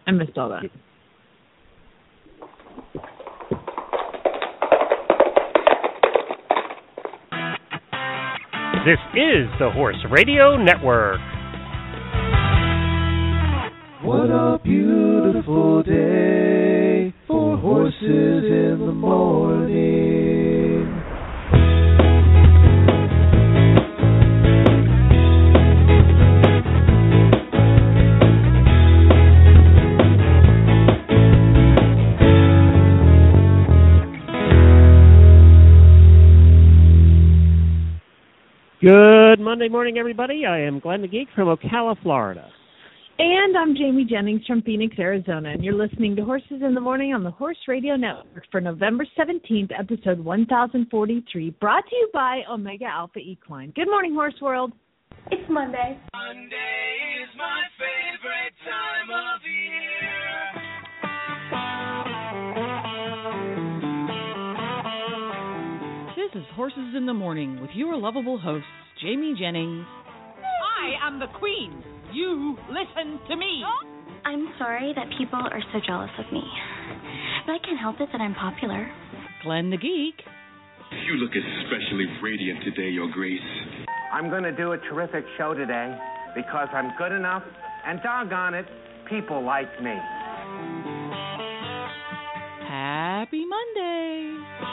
I missed all that. This is the Horse Radio Network. What a beautiful day for horses in the morning. Good Monday morning, everybody. I am Glenn the Geek from Ocala, Florida. And I'm Jamie Jennings from Phoenix, Arizona, and you're listening to Horses in the Morning on the Horse Radio Network for November 17th, episode 1043, brought to you by Omega Alpha Equine. Good morning, Horse World. It's Monday. Monday is my favorite time of year. This is Horses in the Morning with your lovable hosts, Jamie Jennings. I am the Queen. You listen to me. I'm sorry that people are so jealous of me, but I can't help it that I'm popular. Glenn the Geek. You look especially radiant today, Your Grace. I'm going to do a terrific show today because I'm good enough, and doggone it, people like me. Happy Monday.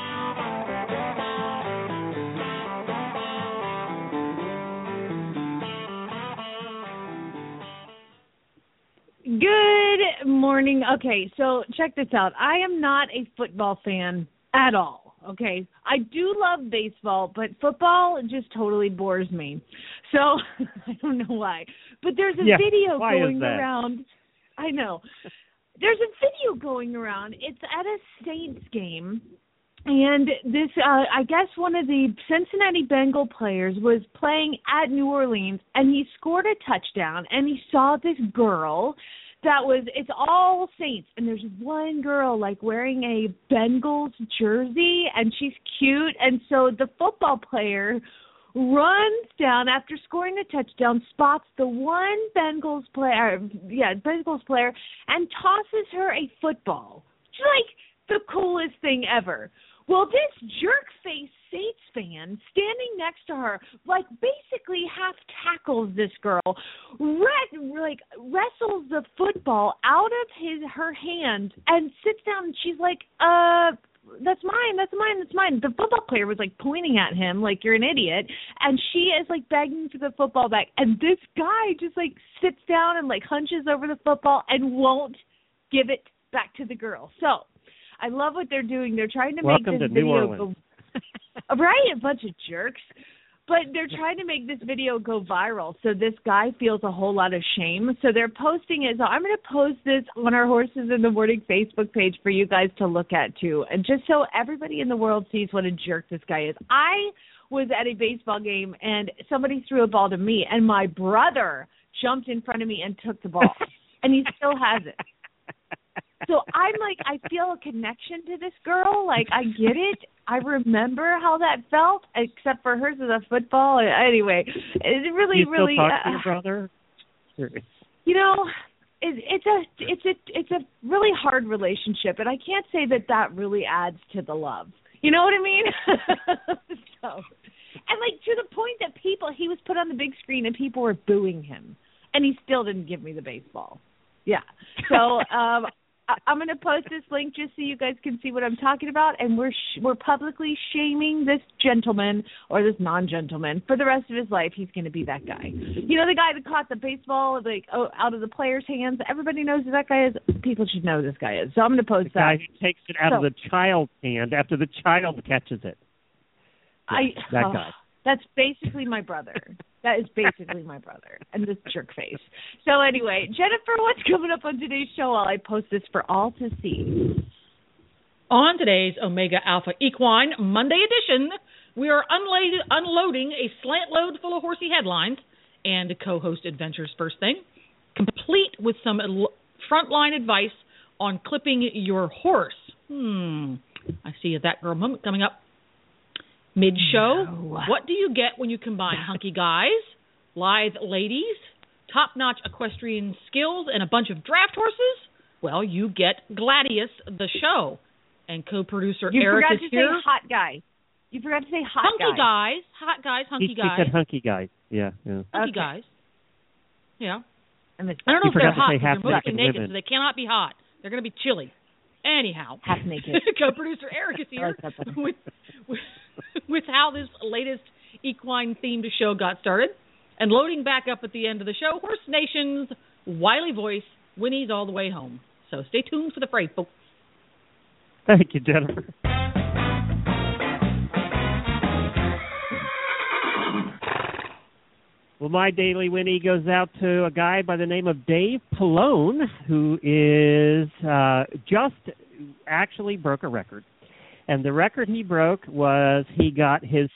Good morning. Okay, so check this out. I am not a football fan at all, okay? I do love baseball, but football just totally bores me. So I don't know why. But there's a video going around. I know. There's a video going around. It's at a Saints game. And this, I guess one of the Cincinnati Bengal players was playing at New Orleans, and he scored a touchdown, and he saw this girl that was, it's all Saints, and there's one girl, like, wearing a Bengals jersey, and she's cute, and so the football player runs down after scoring the touchdown, spots the one Bengals player, and tosses her a football. It's like the coolest thing ever. Well, this jerk-face Saints fan standing next to her, like, basically half tackles this girl, wrestles the football out of her hand and sits down, and she's like, that's mine. The football player was, like, pointing at him like, you're an idiot, and she is, like, begging for the football back, and this guy just, like, sits down and, like, hunches over the football and won't give it back to the girl. So I love what they're doing. They're trying to make this video go right, a bunch of jerks. But they're trying to make this video go viral, so this guy feels a whole lot of shame. So they're posting it. So I'm going to post this on our Horses in the Morning Facebook page for you guys to look at, too. And just so everybody in the world sees what a jerk this guy is. I was at a baseball game, and somebody threw a ball to me, and my brother jumped in front of me and took the ball. And he still has it. So I'm like, I feel a connection to this girl. Like, I get it. I remember how that felt, except for hers is a football. Anyway, it really, you really. Still talk to your brother? You know, it's a really hard relationship, and I can't say that really adds to the love. You know what I mean? So, and like to the point that he was put on the big screen and people were booing him, and he still didn't give me the baseball. Yeah. So I'm going to post this link just so you guys can see what I'm talking about, and we're publicly shaming this gentleman or this non-gentleman for the rest of his life. He's going to be that guy. You know, the guy that caught the baseball out of the player's hands? Everybody knows who that guy is. People should know who this guy is. So I'm going to post that. The guy who takes it out of the child's hand after the child catches it. That guy. That's basically my brother. That is basically my brother and this jerk face. So anyway, Jennifer, what's coming up on today's show while I post this for all to see? On today's Omega Alpha Equine Monday edition, we are unloading a slant load full of horsey headlines and co-host Adventures First Thing, complete with some frontline advice on clipping your horse. I see a That Girl moment coming up. Mid-show, What do you get when you combine hunky guys, lithe ladies, top-notch equestrian skills, and a bunch of draft horses? well, you get Gladius, the show. And co-producer you Eric is here. You forgot to say hot guy. You forgot to say hot hunky guy. Hot guys, hunky guys. He said hunky guys. Yeah. Hunky guys. Yeah. I don't know if they're hot because they're mostly naked, women. so they cannot be hot. They're going to be chilly. Anyhow. Half naked. Co-producer Eric is here with how this latest equine-themed show got started. And loading back up at the end of the show, Horse Nation's wily voice, Winnie's All the Way Home. So stay tuned for the freight, folks. Thank you, Jennifer. Well, my Daily Winnie goes out to a guy by the name of Dave Pallone, who is just actually broke a record. And the record he broke was he got his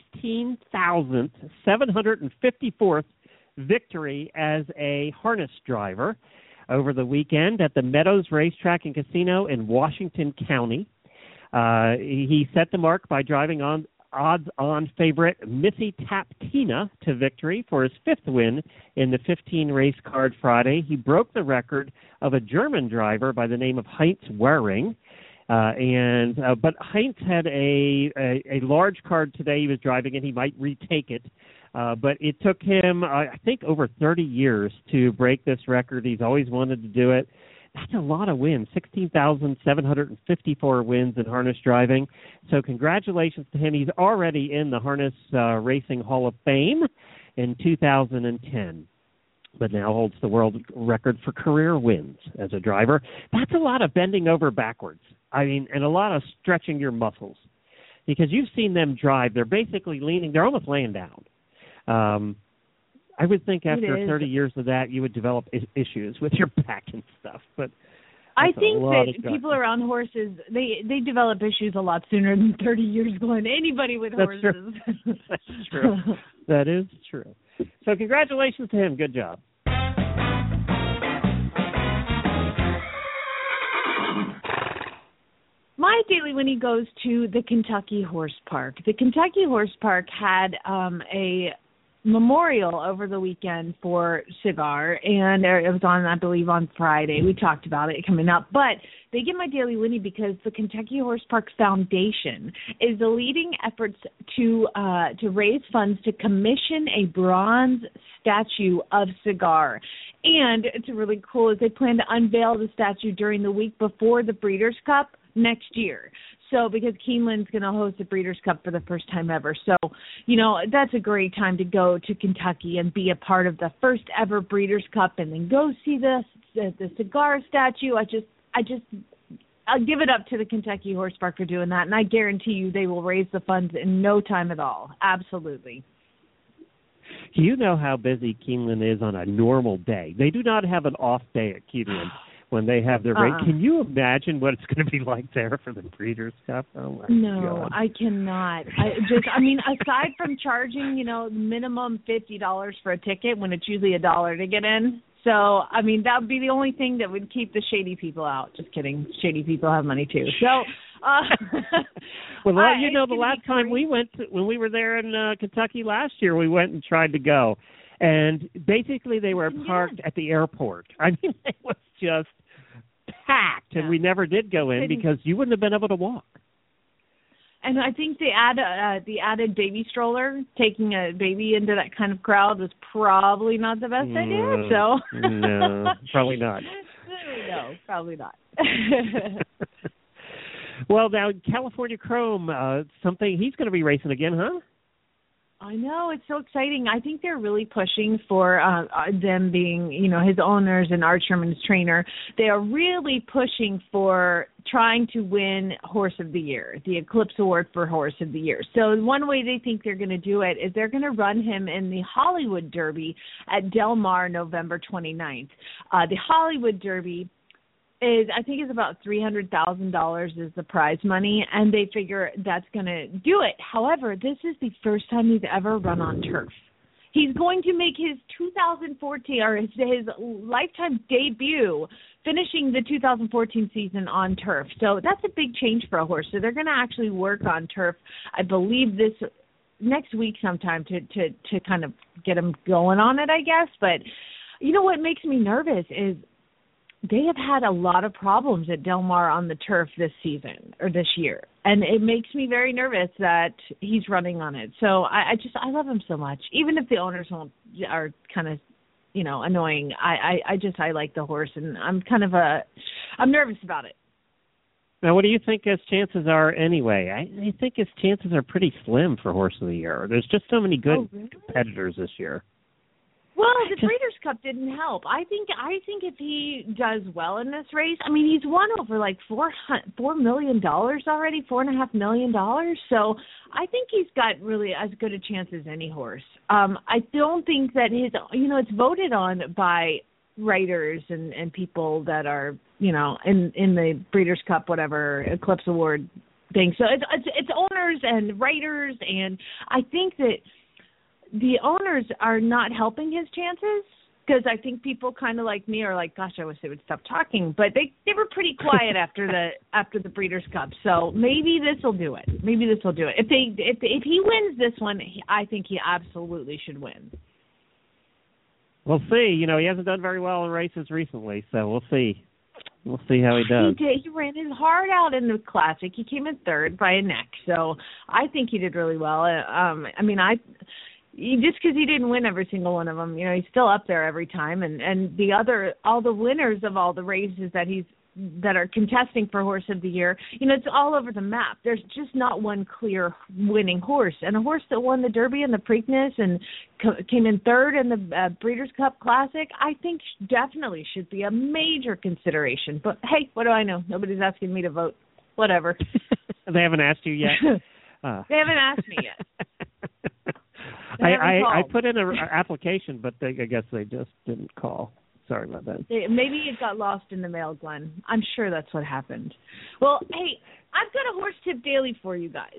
16,754th victory as a harness driver over the weekend at the Meadows Racetrack and Casino in Washington County. He set the mark by driving on odds-on favorite Missy Taptina to victory for his fifth win in the 15-race card Friday. He broke the record of a German driver by the name of Heinz Waring. But Heinz had a large card today he was driving, and he might retake it. But it took him, I think, over 30 years to break this record. He's always wanted to do it. That's a lot of wins, 16,754 wins in harness driving. So congratulations to him. He's already in the Harness Racing Hall of Fame in 2010, but now holds the world record for career wins as a driver. That's a lot of bending over backwards. I mean, and a lot of stretching your muscles, because you've seen them drive. They're basically leaning. They're almost laying down. I would think after 30 years of that, you would develop issues with your back and stuff. But I think that people around horses, they develop issues a lot sooner than 30 years, Glenn. Anybody with horses. True. That's true. That is true. So congratulations to him. Good job. My Daily Winnie goes to the Kentucky Horse Park. The Kentucky Horse Park had a memorial over the weekend for Cigar, and it was on, I believe, on Friday. We talked about it coming up, but they get my Daily Winnie because the Kentucky Horse Park Foundation is the leading efforts to raise funds to commission a bronze statue of Cigar. And it's really cool is they plan to unveil the statue during the week before the Breeders' Cup next year. So because Keeneland's going to host the Breeders' Cup for the first time ever. So, you know, that's a great time to go to Kentucky and be a part of the first ever Breeders' Cup and then go see the Cigar statue. I'll give it up to the Kentucky Horse Park for doing that, and I guarantee you they will raise the funds in no time at all. Absolutely. Do you know how busy Keeneland is on a normal day? They do not have an off day at Keeneland when they have their race. Can you imagine what it's going to be like there for the Breeders' Cup? Oh my God. I cannot. I mean, aside from charging, minimum $50 for a ticket when it's usually $1 to get in. So, I mean, that would be the only thing that would keep the shady people out. Just kidding. Shady people have money too. So, the last time we went, when we were there in Kentucky last year, we went and tried to go. And basically they were parked at the airport. I mean, it was just packed, and we never did go in because you wouldn't have been able to walk. And I think the added baby stroller, taking a baby into that kind of crowd, was probably not the best idea. So no, probably not. No, probably not. Well, now California Chrome, he's going to be racing again, huh? I know, it's so exciting. I think they're really pushing for them being, his owners and Art Sherman's trainer. They are really pushing for trying to win Horse of the Year, the Eclipse Award for Horse of the Year. So one way they think they're going to do it is they're going to run him in the Hollywood Derby at Del Mar November 29th. The Hollywood Derby is about $300,000 is the prize money, and they figure that's going to do it. However, this is the first time he's ever run on turf. He's going to make his 2014 or his lifetime debut, finishing the 2014 season on turf. So that's a big change for a horse. So they're going to actually work on turf, I believe, this next week sometime to kind of get him going on it, I guess. But what makes me nervous is they have had a lot of problems at Del Mar on the turf this season or this year. And it makes me very nervous that he's running on it. So I love him so much. Even if the owners are kind of, annoying, I like the horse, and I'm nervous about it. Now, what do you think his chances are anyway? I think his chances are pretty slim for Horse of the Year. There's just so many good competitors this year. Well, the Breeders' Cup didn't help. I think if he does well in this race, I mean, he's won over like $4 million already, $4.5 million. So I think he's got really as good a chance as any horse. I don't think that it's voted on by writers and people that are, in the Breeders' Cup, whatever, Eclipse Award thing. So it's owners and writers, and I think that the owners are not helping his chances, because I think people kind of like me are like, gosh, I wish they would stop talking. But they were pretty quiet after the Breeders' Cup. So maybe this will do it. If he wins this one, I think he absolutely should win. We'll see. He hasn't done very well in races recently, so we'll see. We'll see how he does. He did. He ran his heart out in the Classic. He came in third by a neck. So I think he did really well. Just because he didn't win every single one of them, he's still up there every time. And all the winners of all the races that are contesting for Horse of the Year, it's all over the map. There's just not one clear winning horse. And a horse that won the Derby and the Preakness and came in third in the Breeders' Cup Classic, I think definitely should be a major consideration. But hey, what do I know? Nobody's asking me to vote. Whatever. They haven't asked you yet? They haven't asked me yet. I put in an application, but I guess they just didn't call. Sorry about that. Maybe it got lost in the mail, Glenn. I'm sure that's what happened. Well, hey, I've got a horse tip daily for you guys.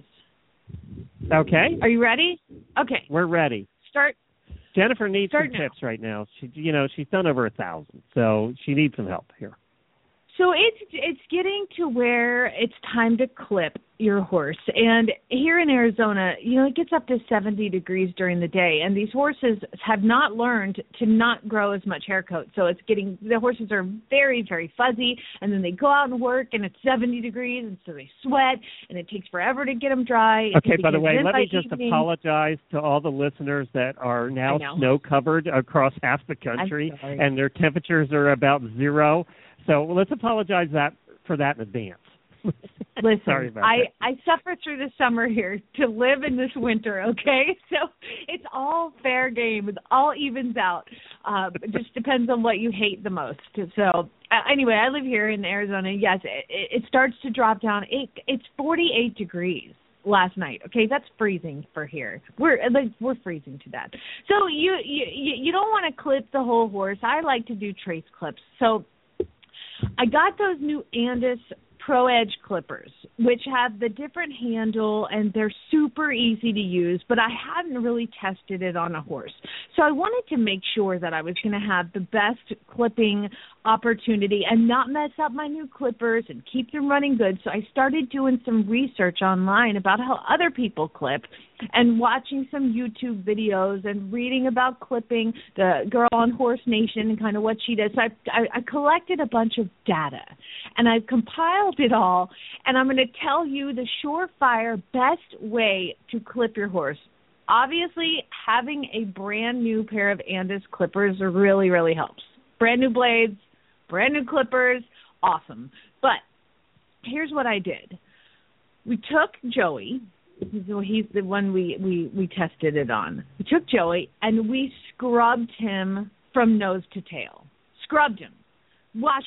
Okay. Are you ready? Okay. We're ready. Jennifer needs some tips right now. She's done over 1,000, so she needs some help here. So it's getting to where it's time to clip your horse. And here in Arizona, it gets up to 70 degrees during the day. And these horses have not learned to not grow as much hair coat. So the horses are very, very fuzzy. And then they go out and work and it's 70 degrees. And so they sweat and it takes forever to get them dry. Okay, by the way, let me just apologize to all the listeners that are now snow covered across half the country. And their temperatures are about 0. So let's apologize for that in advance. Listen, sorry about I suffer through the summer here to live in this winter, okay? So it's all fair game. It all evens out. It just depends on what you hate the most. So anyway, I live here in Arizona. Yes, it starts to drop down. It's 48 degrees last night. Okay, that's freezing for here. We're freezing to that. So you don't want to clip the whole horse. I like to do trace clips. So I got those new Andis Pro Edge clippers, which have the different handle, and they're super easy to use, but I hadn't really tested it on a horse. So I wanted to make sure that I was going to have the best clipping opportunity and not mess up my new clippers and keep them running good. So I started doing some research online about how other people clip and watching some YouTube videos and reading about clipping, the girl on Horse Nation and kind of what she does. So I collected a bunch of data, and I've compiled it all, and I'm going to tell you the surefire best way to clip your horse. Obviously, having a brand new pair of Andis clippers really, really helps. Brand new blades, brand new clippers, awesome. But here's what I did. We took Joey. He's the one we tested it on. We took Joey, and we scrubbed him from nose to tail. Scrubbed him. Wash.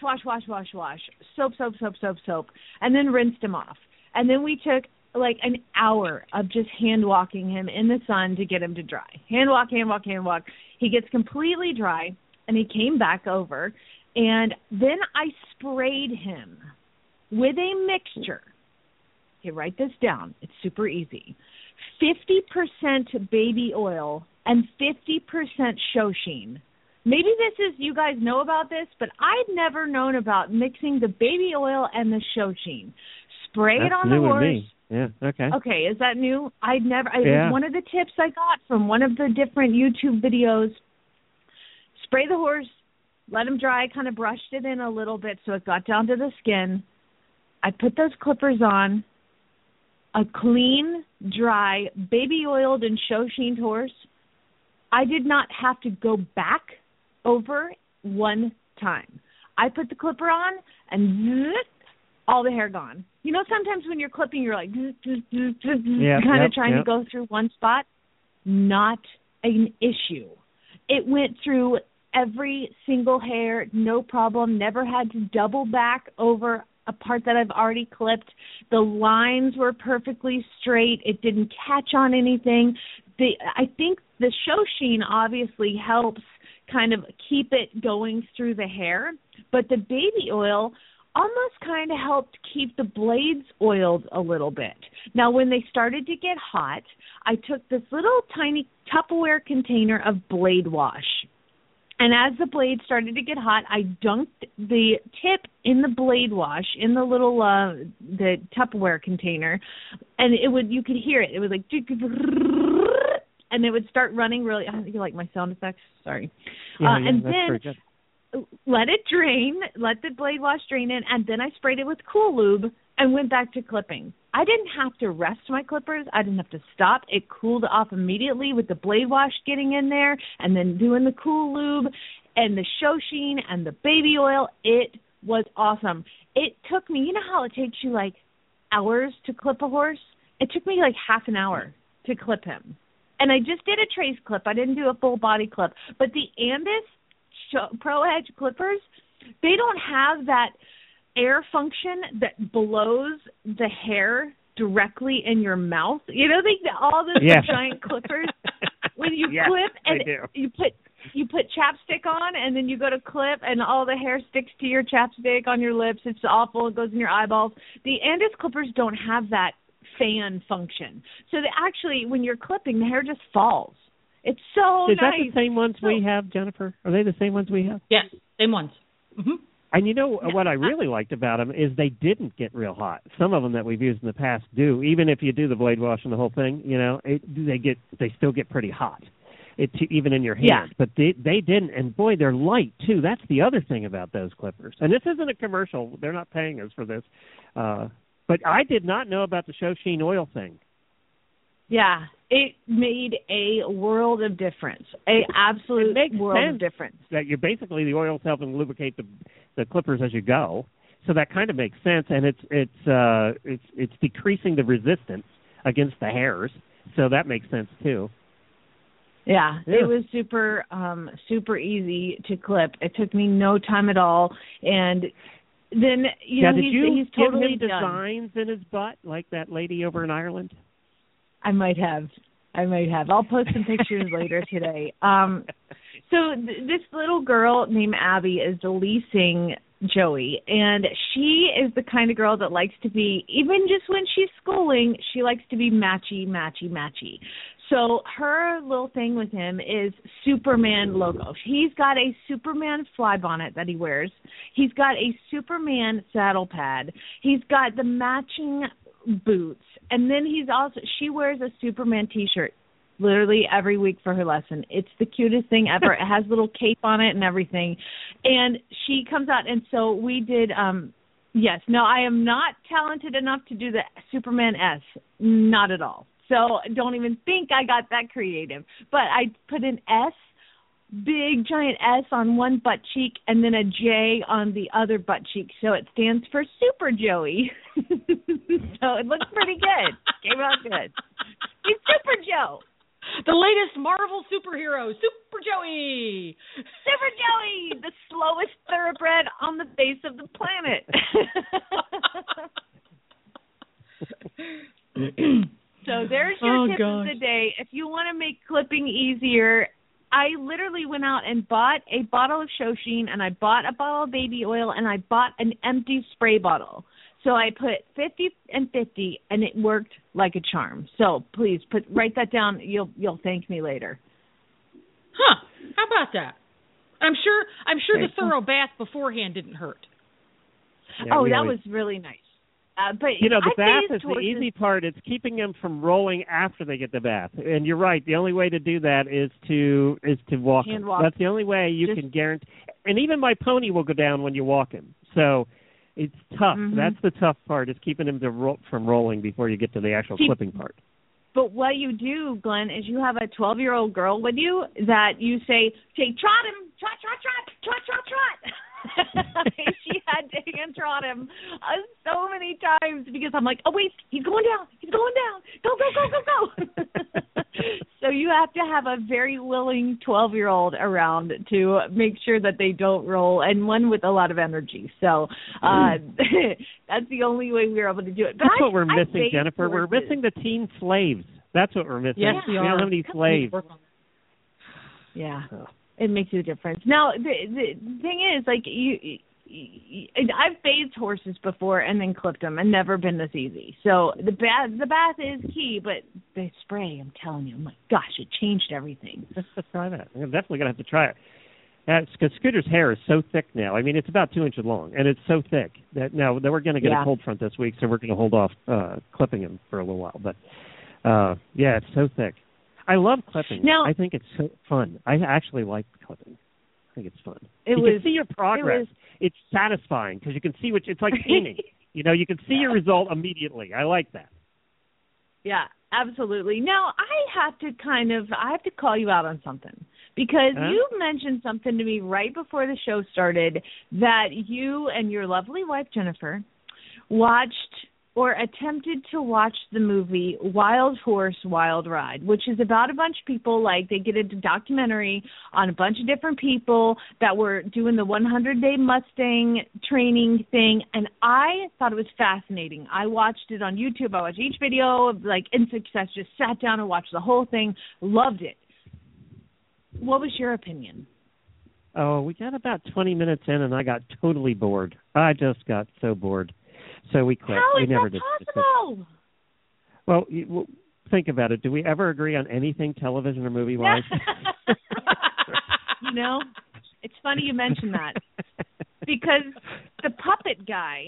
Soap. And then rinsed him off. And then we took like an hour of just hand walking him in the sun to get him to dry. Hand walk. He gets completely dry, and he came back over. And then I sprayed him with a mixture. Okay, write this down. It's super easy. 50% baby oil and 50% show sheen. Maybe you guys know about this, but I'd never known about mixing the baby oil and the show sheen. Spray it on the horse. That's new to me. Yeah, okay. Okay, is that new? It was one of the tips I got from one of the different YouTube videos. Spray the horse let them dry, kind of brushed it in a little bit so it got down to the skin. I put those clippers on, a clean, dry, baby oiled and show sheened horse. I did not have to go back over one time. I put the clipper on and all the hair gone. You know, sometimes when you're clipping, you're like kind of trying to go through one spot. Not an issue. It went through every single hair, no problem. Never had to double back over a part that I've already clipped. The lines were perfectly straight. It didn't catch on anything. I think the show sheen obviously helps kind of keep it going through the hair, but the baby oil almost kind of helped keep the blades oiled a little bit. Now, when they started to get hot, I took this little tiny Tupperware container of blade wash. And as the blade started to get hot, I dunked the tip in the blade wash in the little the Tupperware container, and you could hear it. It was like, and it would start running really. You like my sound effects? Sorry. And then let it drain, let the blade wash drain in, and then I sprayed it with Cool Lube and went back to clipping. I didn't have to rest my clippers. I didn't have to stop. It cooled off immediately with the blade wash getting in there and then doing the Cool Lube and the show sheen and the baby oil. It was awesome. It took me, you know how it takes you like hours to clip a horse? It took me like half an hour to clip him. And I just did a trace clip. I didn't do a full body clip. But the Andis Pro Edge clippers, they don't have that air function that blows the hair directly in your mouth. You know, all those giant clippers. When you clip and you put chapstick on, and then you go to clip, and all the hair sticks to your chapstick on your lips. It's awful. It goes in your eyeballs. The Andis clippers don't have that fan function. So actually, when you're clipping, the hair just falls. It's so nice. Is that the same ones we have, Jennifer? Are they the same ones we have? Yes, same ones. Mm-hmm. And you know what I really liked about them is they didn't get real hot. Some of them that we've used in the past do. Even if you do the blade wash and the whole thing, you know, they still get pretty hot. Even in your hand. Yeah. But they didn't. And boy, they're light too. That's the other thing about those clippers. And this isn't a commercial. They're not paying us for this. But I did not know about the show sheen oil thing. Yeah, it made a world of difference. An absolute world of difference. That you're basically, the oil's helping lubricate the clippers as you go. So that kind of makes sense, and it's decreasing the resistance against the hairs. So that makes sense too. Yeah, it was super easy to clip. It took me no time at all, and then he's totally give him designs in his butt like that lady over in Ireland? I might have. I'll post some pictures later today. So this little girl named Abby is leasing Joey, and she is the kind of girl that likes to be, even just when she's schooling, she likes to be matchy. So her little thing with him is Superman logo. He's got a Superman fly bonnet that he wears. He's got a Superman saddle pad. He's got the matching boots. And then she wears a Superman T-shirt literally every week for her lesson. It's the cutest thing ever. It has a little cape on it and everything. And she comes out, and so we did, I am not talented enough to do the Superman S. Not at all. So don't even think I got that creative. But I put an S, big giant S on one butt cheek, and then a J on the other butt cheek. So it stands for Super Joey. So it looks pretty good. Came out good. He's Super Joe. The latest Marvel superhero, Super Joey. Super Joey, the slowest thoroughbred on the face of the planet. So there's your tip of the day. If you want to make clipping easier, I literally went out and bought a bottle of show sheen, and I bought a bottle of baby oil, and I bought an empty spray bottle. So I put 50 and 50, and it worked like a charm. So please write that down. You'll thank me later. Huh? How about that? I'm sure the thorough bath beforehand didn't hurt. Yeah, that was really nice. But you know, the I bath is the horses. easy part. It's keeping them from rolling after they get the bath. And you're right. The only way to do that is to walk Hand them. walk. That's the only way you can guarantee. And even my pony will go down when you walk him. So it's tough. Mm-hmm. That's the tough part, is keeping him from rolling before you get to the actual clipping part. But what you do, Glenn, is you have a 12-year-old girl with you that you say, trot him, trot, trot, trot, trot, trot, trot. She had to hand trot him so many times because I'm like, oh, wait, he's going down. Go, go, go, go, go. So you have to have a very willing 12-year-old around to make sure that they don't roll, and one with a lot of energy. So that's the only way we're able to do it. But that's what we're missing, Jennifer. We're missing the teen slaves. That's what we're missing. Yes, we don't have any slaves. Yeah. It makes a difference. Now, the thing is, like, I've bathed horses before and then clipped them, and never been this easy. So the bath is key, but the spray, I'm telling you, oh my gosh, it changed everything. Let's try that. I'm definitely gonna have to try it. Because Scooter's hair is so thick now. I mean, it's about 2 inches long, and it's so thick that now that we're going to get a cold front this week, so we're going to hold off clipping him for a little while. But yeah, it's so thick. I love clipping. Now, I think it's so fun. I actually like clipping. I think it's fun. You can see your progress. It's satisfying because you can see it's like painting. You know, you can see your result immediately. I like that. Yeah, absolutely. Now, I have to call you out on something because you mentioned something to me right before the show started that you and your lovely wife, Jennifer, watched or attempted to watch the movie Wild Horse, Wild Ride, which is about a bunch of people, like they get a documentary on a bunch of different people that were doing the 100-day Mustang training thing, and I thought it was fascinating. I watched it on YouTube. I watched each video, like in success, just sat down and watched the whole thing, loved it. What was your opinion? Oh, we got about 20 minutes in, and I got totally bored. I just got so bored. So we quit. How is never that did. possible? Well, think about it. Do we ever agree on anything television or movie-wise? You know, it's funny you mention that because the puppet guy,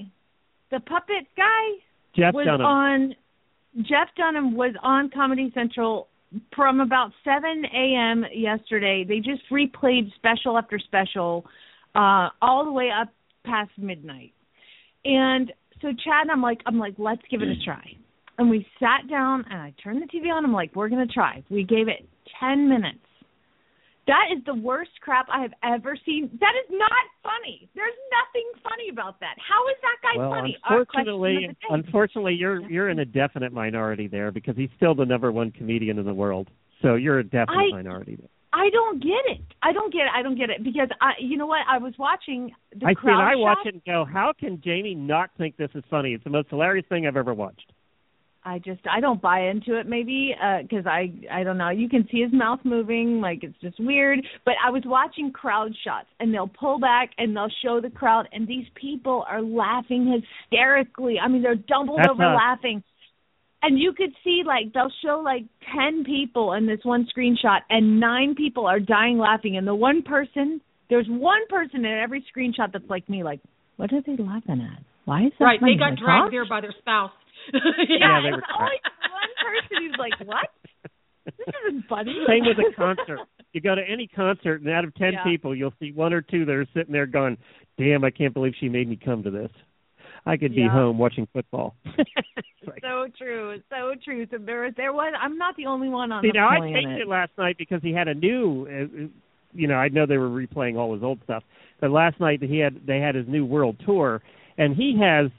Jeff Dunham was on Comedy Central from about 7 a.m. yesterday. They just replayed special after special all the way up past midnight. And so Chad and I'm like, let's give it a try. And we sat down and I turned the TV on. I'm like, we're going to try. We gave it 10 minutes. That is the worst crap I have ever seen. That is not funny. There's nothing funny about that. How is that guy funny? Unfortunately, you're in a definite minority there because he's still the number one comedian in the world. So you're a definite minority there. I don't get it. I don't get it because you know what? I was watching the crowd shot. I watch it and go, how can Jamie not think this is funny? It's the most hilarious thing I've ever watched. I don't buy into it maybe because I don't know. You can see his mouth moving, like it's just weird. But I was watching crowd shots, and they'll pull back and they'll show the crowd, and these people are laughing hysterically. I mean, they're doubled over laughing. And you could see, like, they'll show, like, 10 people in this one screenshot, and 9 people are dying laughing. And there's one person in every screenshot that's like me, like, what are they laughing at? Why is that right, funny? they got dragged there by their spouse. Yeah, there's always one person who's like, what? This isn't funny. Same with a concert. You go to any concert, and out of 10 people, you'll see 1 or 2 that are sitting there going, damn, I can't believe she made me come to this. I could be home watching football. So true. So there was. I'm not the only one on the planet. I taped it last night because he had a new. I know they were replaying all his old stuff, but last night they had his new world tour, and he has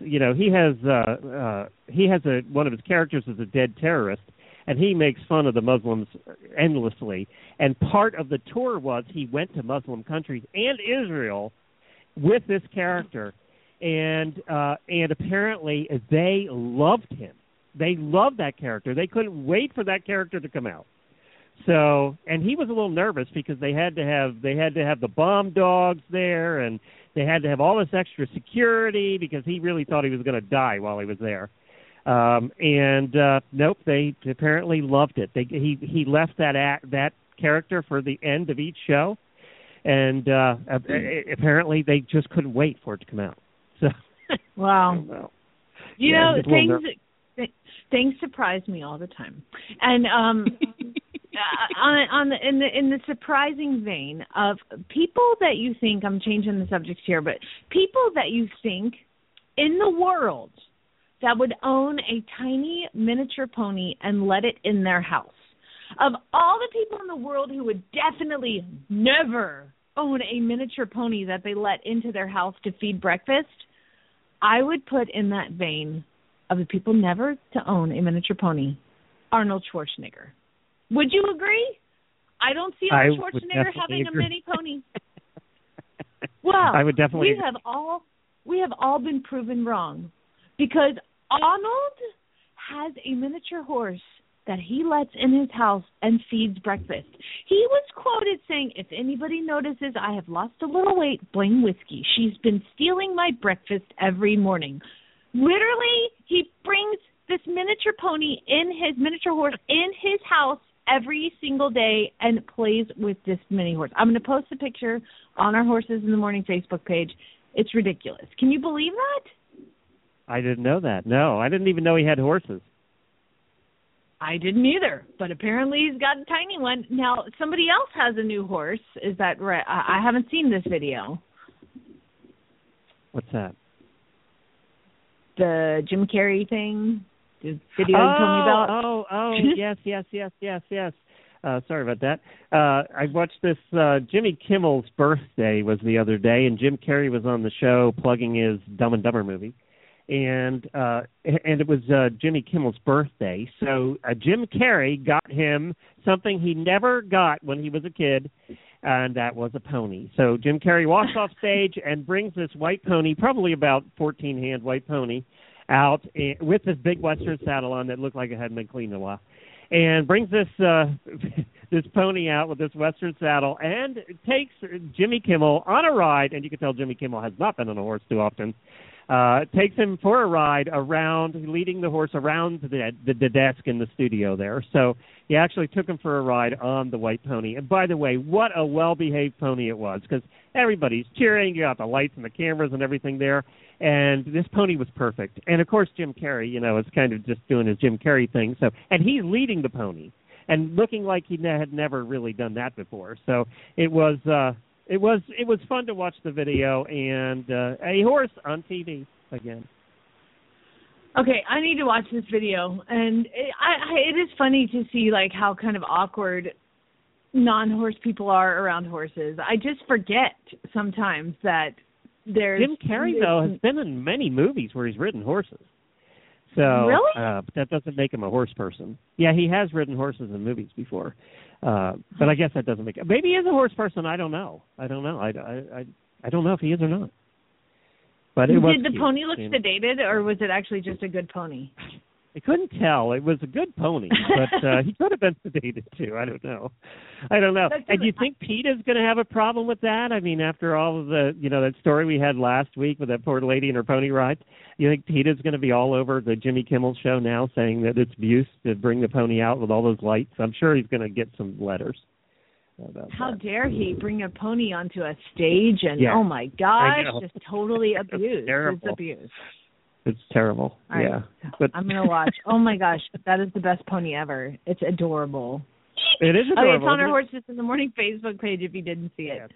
one of his characters is a dead terrorist, and he makes fun of the Muslims endlessly. And part of the tour was he went to Muslim countries and Israel with this character. And apparently they loved him. They loved that character. They couldn't wait for that character to come out. So, and he was a little nervous because they had to have the bomb dogs there, and they had to have all this extra security because he really thought he was going to die while he was there. Nope, they apparently loved it. He left that character for the end of each show, and apparently they just couldn't wait for it to come out. So, wow. You know, things surprise me all the time. And in the surprising vein of people that you think, I'm changing the subjects here, but people that you think in the world that would own a tiny miniature pony and let it in their house. Of all the people in the world who would definitely never own a miniature pony that they let into their house to feed breakfast, I would put in that vein of the people never to own a miniature pony, Arnold Schwarzenegger. Would you agree? I don't see Arnold Schwarzenegger having a mini pony. Well, I would definitely. We have all been proven wrong, because Arnold has a miniature horse that he lets in his house and feeds breakfast. He was quoted saying, "If anybody notices I have lost a little weight, blame Whiskey. She's been stealing my breakfast every morning." Literally, he brings this miniature pony miniature horse in his house every single day and plays with this mini horse. I'm going to post a picture on our Horses in the Morning Facebook page. It's ridiculous. Can you believe that? I didn't know that. No, I didn't even know he had horses. I didn't either, but apparently he's got a tiny one. Now, somebody else has a new horse. Is that right? I haven't seen this video. What's that? The Jim Carrey thing? The video you told me about? Yes. Sorry about that. I watched this. Jimmy Kimmel's birthday was the other day, and Jim Carrey was on the show plugging his Dumb and Dumber movie. And it was Jimmy Kimmel's birthday. So Jim Carrey got him something he never got when he was a kid, and that was a pony. So Jim Carrey walks off stage and brings this white pony, probably about 14-hand white pony, out with this big Western saddle on that looked like it hadn't been cleaned in a while, and brings this this pony out with this Western saddle and takes Jimmy Kimmel on a ride. And you can tell Jimmy Kimmel has not been on a horse too often. Takes him for a ride around, leading the horse around the desk in the studio there. So he actually took him for a ride on the white pony. And by the way, what a well-behaved pony it was, because everybody's cheering. You got the lights and the cameras and everything there. And this pony was perfect. And, of course, Jim Carrey, is kind of just doing his Jim Carrey thing. So, and he's leading the pony and looking like he had never really done that before. So it was fun to watch the video, and a horse on TV again. Okay, I need to watch this video, and it is funny to see like how kind of awkward non-horse people are around horses. I just forget sometimes that there's Jim Carrey though has been in many movies where he's ridden horses. So really, but that doesn't make him a horse person. Yeah, he has ridden horses in movies before. But I guess that doesn't make it. Maybe he is a horse person. I don't know. I don't know if he is or not. But it was Did the pony look sedated, or was it actually just a good pony? I couldn't tell. It was a good pony, but he could have been sedated too. I don't know. And do you think PETA's going to have a problem with that? I mean, after all of the, that story we had last week with that poor lady and her pony ride, you think PETA's going to be all over the Jimmy Kimmel show now saying that it's abuse to bring the pony out with all those lights? I'm sure he's going to get some letters about How that. dare he bring a pony onto a stage and, oh my gosh, just totally abused. It's abuse. It's terrible. Right. Yeah. But I'm going to watch. Oh, my gosh. That is the best pony ever. It's adorable. It is adorable. Okay, it's on our Horses in the Morning Facebook page if you didn't see it.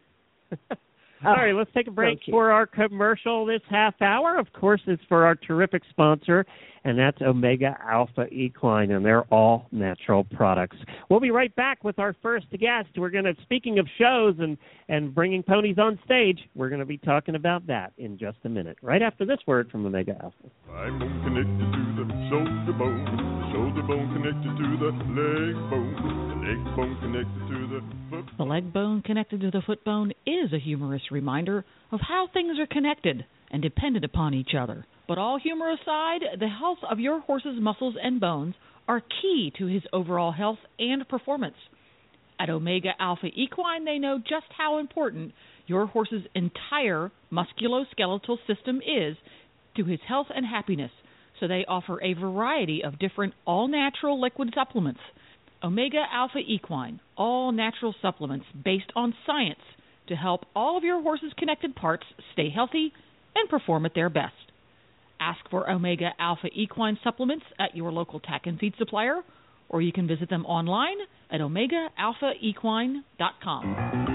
All right, let's take a break for our commercial this half hour. Of course, it's for our terrific sponsor, and that's Omega Alpha Equine, and they're all natural products. We'll be right back with our first guest. We're going to, speaking of shows and bringing ponies on stage, we're going to be talking about that in just a minute, right after this word from Omega Alpha. I'm connected to the shoulder bone connected to the leg bone connected to the foot. The leg bone connected to the foot bone is a humorous reminder of how things are connected and dependent upon each other. But all humor aside, the health of your horse's muscles and bones are key to his overall health and performance. At Omega Alpha Equine, they know just how important your horse's entire musculoskeletal system is to his health and happiness, so they offer a variety of different all-natural liquid supplements. Omega Alpha Equine, all natural supplements based on science to help all of your horse's connected parts stay healthy and perform at their best. ask for Omega Alpha Equine supplements at your local tack and feed supplier, or you can visit them online at OmegaAlphaEquine.com.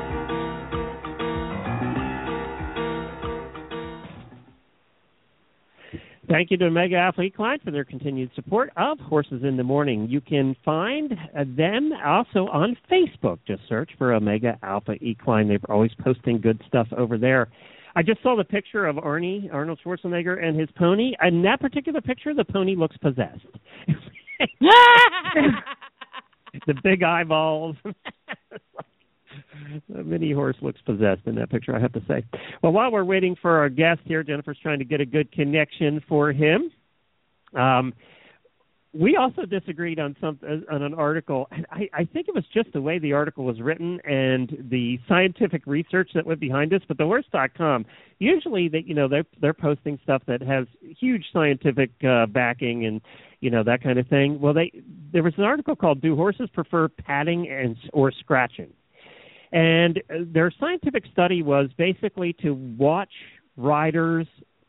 Thank you to Omega Alpha Equine for their continued support of Horses in the Morning. You can find them also on Facebook. Just search for Omega Alpha Equine. They're always posting good stuff over there. I just saw the picture of Arnold Schwarzenegger, and his pony. In that particular picture, the pony looks possessed. The big eyeballs. The mini horse looks possessed in that picture, I have to say. Well, while we're waiting for our guest here, Jennifer's trying to get a good connection for him. We also disagreed on an article. I think it was just the way the article was written and the scientific research that went behind this. But thehorse.com, usually they're posting stuff that has huge scientific backing and that kind of thing. Well, there was an article called "Do Horses Prefer Patting or Scratching?" And their scientific study was basically to watch riders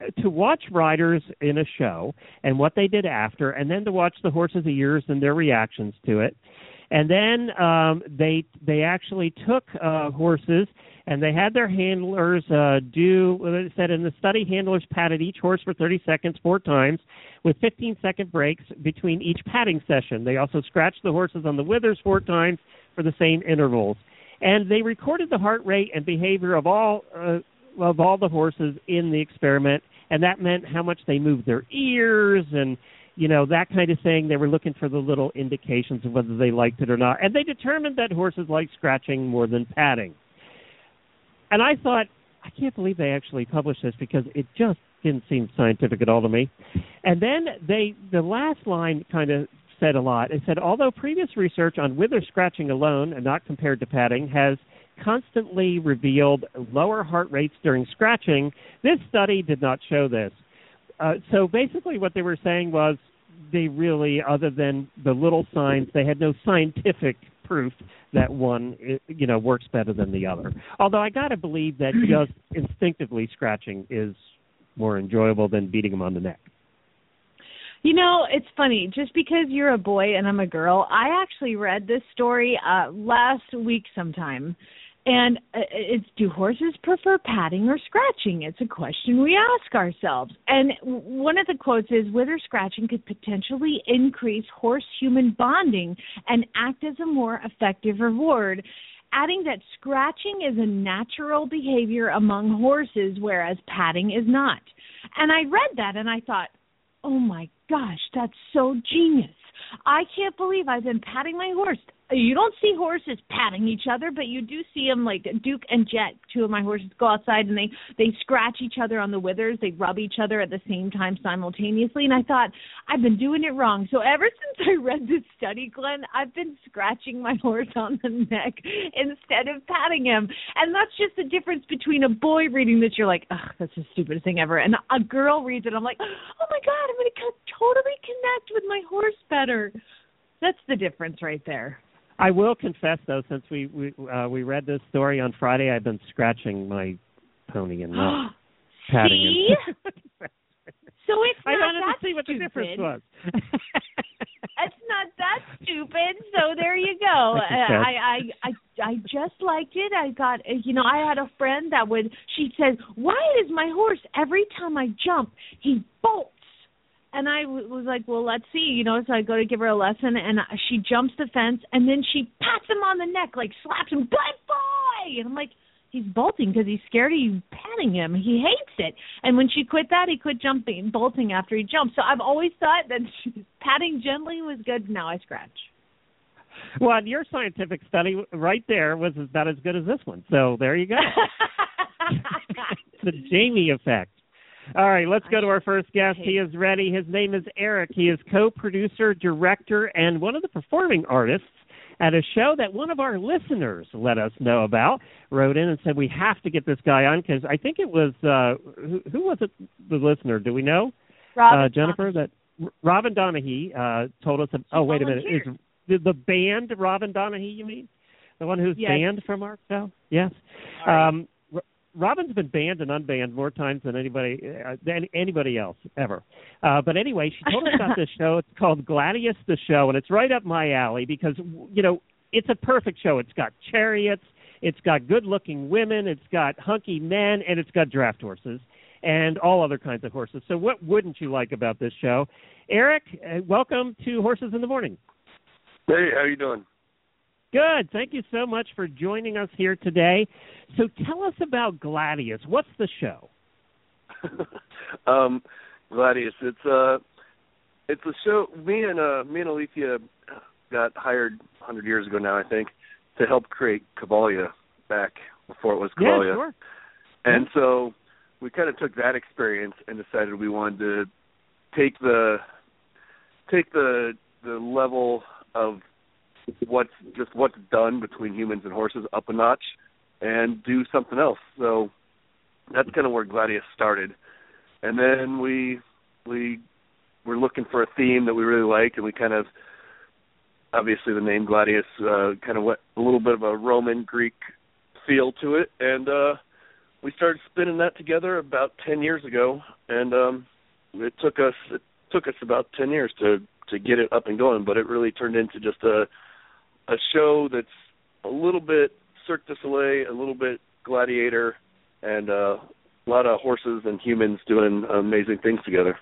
in a show and what they did after, and then to watch the horses' ears and their reactions to it. And then they actually took horses and they had their handlers it said in the study, handlers patted each horse for 30 seconds 4 times with 15-second breaks between each patting session. They also scratched the horses on the withers 4 times for the same intervals. And they recorded the heart rate and behavior of all the horses in the experiment, and that meant how much they moved their ears and, that kind of thing. They were looking for the little indications of whether they liked it or not. And they determined that horses like scratching more than patting. And I thought, I can't believe they actually published this because it just didn't seem scientific at all to me. And then the last line kind of said a lot. It said, although previous research on wither scratching alone and not compared to patting has constantly revealed lower heart rates during scratching, this study did not show this. So basically what they were saying was they really, other than the little signs, they had no scientific proof that one, works better than the other. Although I got to believe that just instinctively scratching is more enjoyable than beating them on the neck. It's funny. Just because you're a boy and I'm a girl, I actually read this story last week sometime. And it's, do horses prefer patting or scratching? It's a question we ask ourselves. And one of the quotes is, wither scratching could potentially increase horse-human bonding and act as a more effective reward, adding that scratching is a natural behavior among horses, whereas patting is not. And I read that and I thought, oh my gosh, that's so genius. I can't believe I've been patting my horse. You don't see horses patting each other, but you do see them, like Duke and Jet, 2 of my horses, go outside and they scratch each other on the withers. They rub each other at the same time simultaneously. And I thought, I've been doing it wrong. So ever since I read this study, Glenn, I've been scratching my horse on the neck instead of patting him. And that's just the difference between a boy reading this, you're like, ugh, that's the stupidest thing ever. And a girl reads it, I'm like, oh my God, I'm going to totally connect with my horse better. That's the difference right there. I will confess, though, since we read this story on Friday, I've been scratching my pony and not patting him. So it's not I wanted that to see what stupid. the difference was. It's not that stupid. So there you go. I just liked it. I got, I had a friend that she said, why does my horse, every time I jump, he bolts? And I was like, well, let's see, so I go to give her a lesson, and she jumps the fence, and then she pats him on the neck, like slaps him, good boy! And I'm like, he's bolting because he's scared of you patting him. He hates it. And when she quit that, he quit bolting after he jumped. So I've always thought that patting gently was good. Now I scratch. Well, your scientific study right there was about as good as this one. So there you go. The Jamie effect. All right, let's go to our first guest. He is ready. His name is Eric. He is co-producer, director, and one of the performing artists at a show that one of our listeners let us know about, wrote in and said, we have to get this guy on, because I think it was, who was it, the listener? Do we know? Jennifer? Robin Donahue told us, wait a minute. Is the band Robin Donahue, you mean? The one who's banned from our show? Yes. Robin's been banned and unbanned more times than anybody else ever. But anyway, she told us about this show. It's called Gladius the Show, and it's right up my alley because, it's a perfect show. It's got chariots, it's got good-looking women, it's got hunky men, and it's got draft horses and all other kinds of horses. So what wouldn't you like about this show? Eric, welcome to Horses in the Morning. Hey, how you doing? Good. Thank you so much for joining us here today. So tell us about Gladius. What's the show? Gladius, it's a show. Me and Alethea got hired 100 years ago now, I think, to help create Cavalia back before it was Cavalia. Yeah, sure. And so we kind of took that experience and decided we wanted to take the level of what's done between humans and horses up a notch and do something else. So that's kind of where Gladius started. And then we were looking for a theme that we really liked, and we kind of, obviously the name Gladius kind of went a little bit of a Roman Greek feel to it, and we started spinning that together about 10 years ago, and it took us about 10 years to get it up and going, but it really turned into just a show that's a little bit Cirque du Soleil, a little bit Gladiator, and a lot of horses and humans doing amazing things together.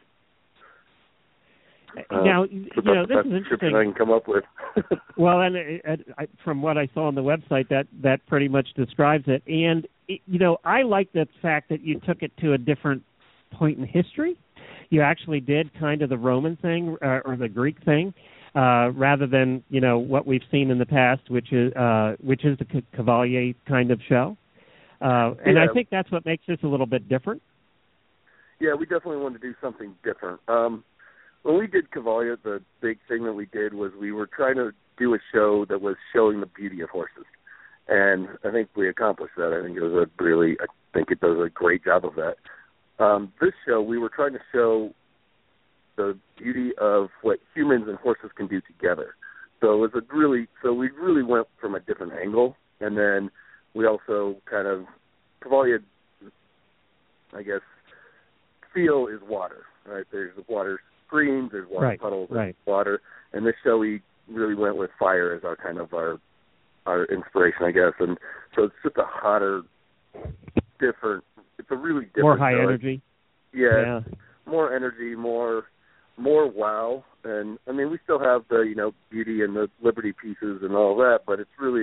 Now, this is interesting. I can come up with. Well, and from what I saw on the website, that pretty much describes it. And I like the fact that you took it to a different point in history. You actually did kind of the Roman thing or the Greek thing, rather than what we've seen in the past, which is the Cavalier kind of show. And I think that's what makes this a little bit different. Yeah, we definitely wanted to do something different. When we did Cavalia, the big thing that we did was we were trying to do a show that was showing the beauty of horses. And I think we accomplished that. I think it does a great job of that. This show, we were trying to show the beauty of what humans and horses can do together. So it was we really went from a different angle. And then we also kind of, Cavalia, I guess, feel is water, right? There's water streams, there's water puddles, there's water. And this show, we really went with fire as our kind of our inspiration, I guess. And so it's just a hotter, different, it's a really different more high show. Energy. Yeah. More energy, more wow. And I mean, we still have the beauty and the liberty pieces and all that, but it's really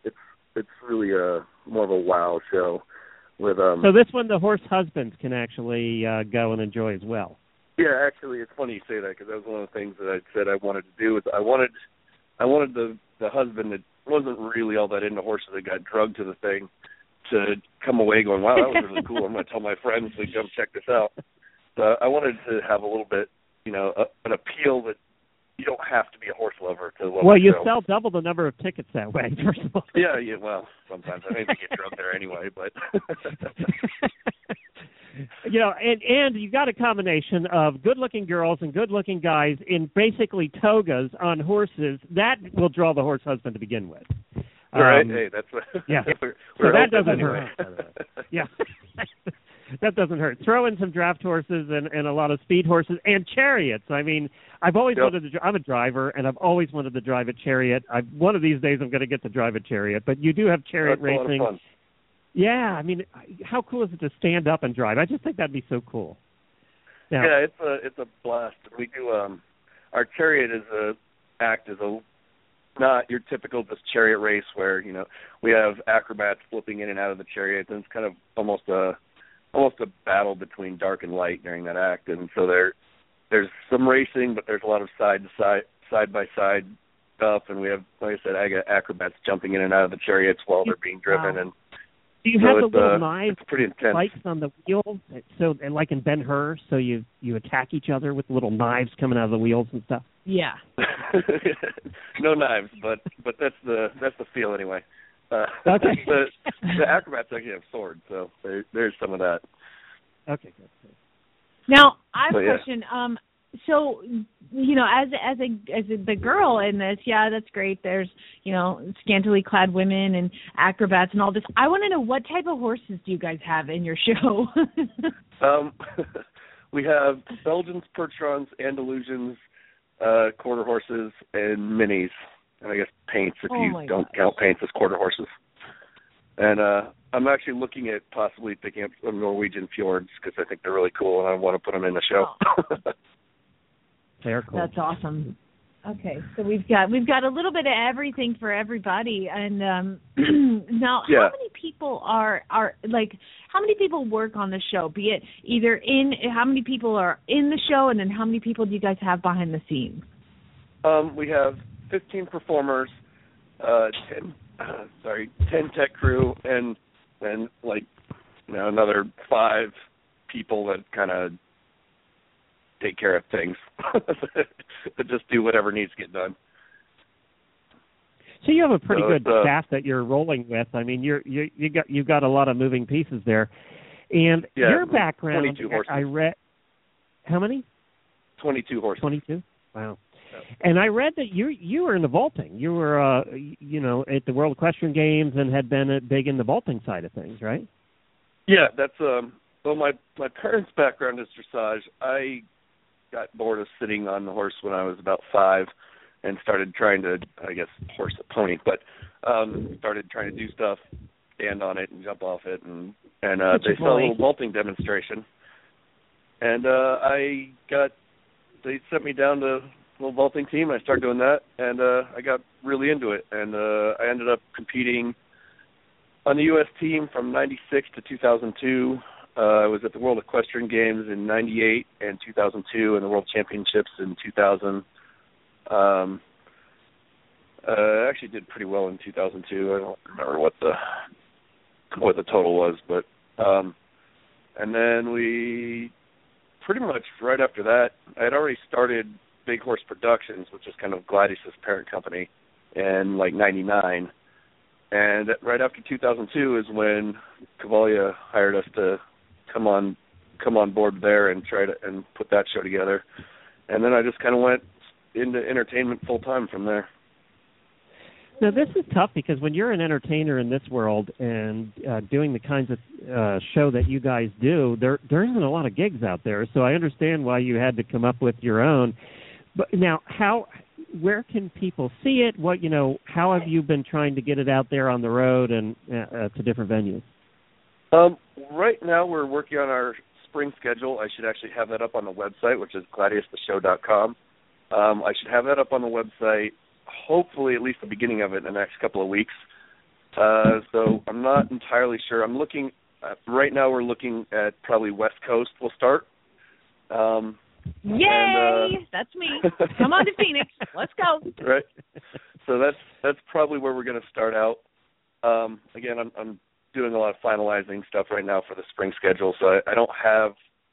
more of a wow show. With so this one, the horse husbands can actually go and enjoy as well. Yeah, actually, it's funny you say that because that was one of the things that I said I wanted to do. I wanted the husband that wasn't really all that into horses that got drugged to the thing to come away going, wow, that was really cool. I'm going to tell my friends to come check this out. So I wanted to have a little bit, an appeal that you don't have to be a horse lover to love. Well, you sell double the number of tickets that way, first of all. Yeah, well, sometimes I maybe get drugged there anyway, but... and you got a combination of good-looking girls and good-looking guys in basically togas on horses. That will draw the horse husband to begin with. Right. Hey, that's what. Yeah. we're so that doesn't anyway. hurt. Yeah. That doesn't hurt. Throw in some draft horses and a lot of speed horses and chariots. I mean, I've always wanted to. I'm a driver, and I've always wanted to drive a chariot. One of these days, I'm going to get to drive a chariot. But you do have chariot racing. A lot of fun. Yeah, I mean, how cool is it to stand up and drive? I just think that'd be so cool. Now, yeah, it's a blast. We do our chariot is not your typical just chariot race where we have acrobats flipping in and out of the chariot, and it's kind of almost a battle between dark and light during that act. And so there's some racing, but there's a lot of side by side stuff, and we have, like I said, acrobats jumping in and out of the chariots while they're being driven. Wow. And do you have the little knives, pretty intense. spikes on the wheel? So, and like in Ben-Hur, so you attack each other with little knives coming out of the wheels and stuff. Yeah. No knives, but that's the feel anyway. Okay. The acrobats actually have swords, so there's some of that. Okay, good. Now I have a question. So as the girl in this, yeah, that's great. There's, scantily clad women and acrobats and all this. I want to know, what type of horses do you guys have in your show? We have Belgians, Percherons, Andalusians, quarter horses, and minis, and I guess paints if you don't count paints as quarter horses. And I'm actually looking at possibly picking up some Norwegian fjords because I think they're really cool, and I want to put them in the show. Oh. They're cool. That's awesome. Okay, so we've got a little bit of everything for everybody, and now how many people are how many people work on the show? Be it how many people are in the show, and then how many people do you guys have behind the scenes? We have 15 performers, 10 tech crew, and another 5 people that kind of take care of things, but just do whatever needs to get done. So you have a pretty good staff that you're rolling with. I mean, you've got a lot of moving pieces there, and your background. 22 horses. I read. How many? 22 horses. 22. Wow. And I read that you were in the vaulting. You were at the World Equestrian Games and had been big in the vaulting side of things, right? Yeah, that's well, my parents' background is dressage. I got bored of sitting on the horse when I was about 5 and started trying to, horse a pony, but started trying to do stuff, stand on it and jump off it, and they saw a little vaulting demonstration. And they sent me down to a little vaulting team. I started doing that, and I got really into it, and I ended up competing on the U.S. team from 96 to 2002. I was at the World Equestrian Games in 98 and 2002, and the World Championships in 2000. I actually did pretty well in 2002. I don't remember what the total was, but and then we pretty much right after that, I had already started Big Horse Productions, which is kind of Gladius's parent company, in 99. And right after 2002 is when Cavalia hired us to come on board there and try to and put that show together. And then I just kind of went into entertainment full time from there. Now this is tough because when you're an entertainer in this world and doing the kinds of show that you guys do, there isn't a lot of gigs out there. So I understand why you had to come up with your own. But now, where can people see it? How have you been trying to get it out there on the road and to different venues? Right now we're working on our spring schedule. I should actually have that up on the website, which is gladiustheshow.com. I should have that up on the website, hopefully at least the beginning of it in the next couple of weeks. So I'm not entirely sure. I'm looking, right now we're looking at probably West Coast we'll start. Yay! And, that's me. Come on to Phoenix. Let's go. Right. So that's probably where we're going to start out. Again, I'm doing a lot of finalizing stuff right now for the spring schedule, so I don't have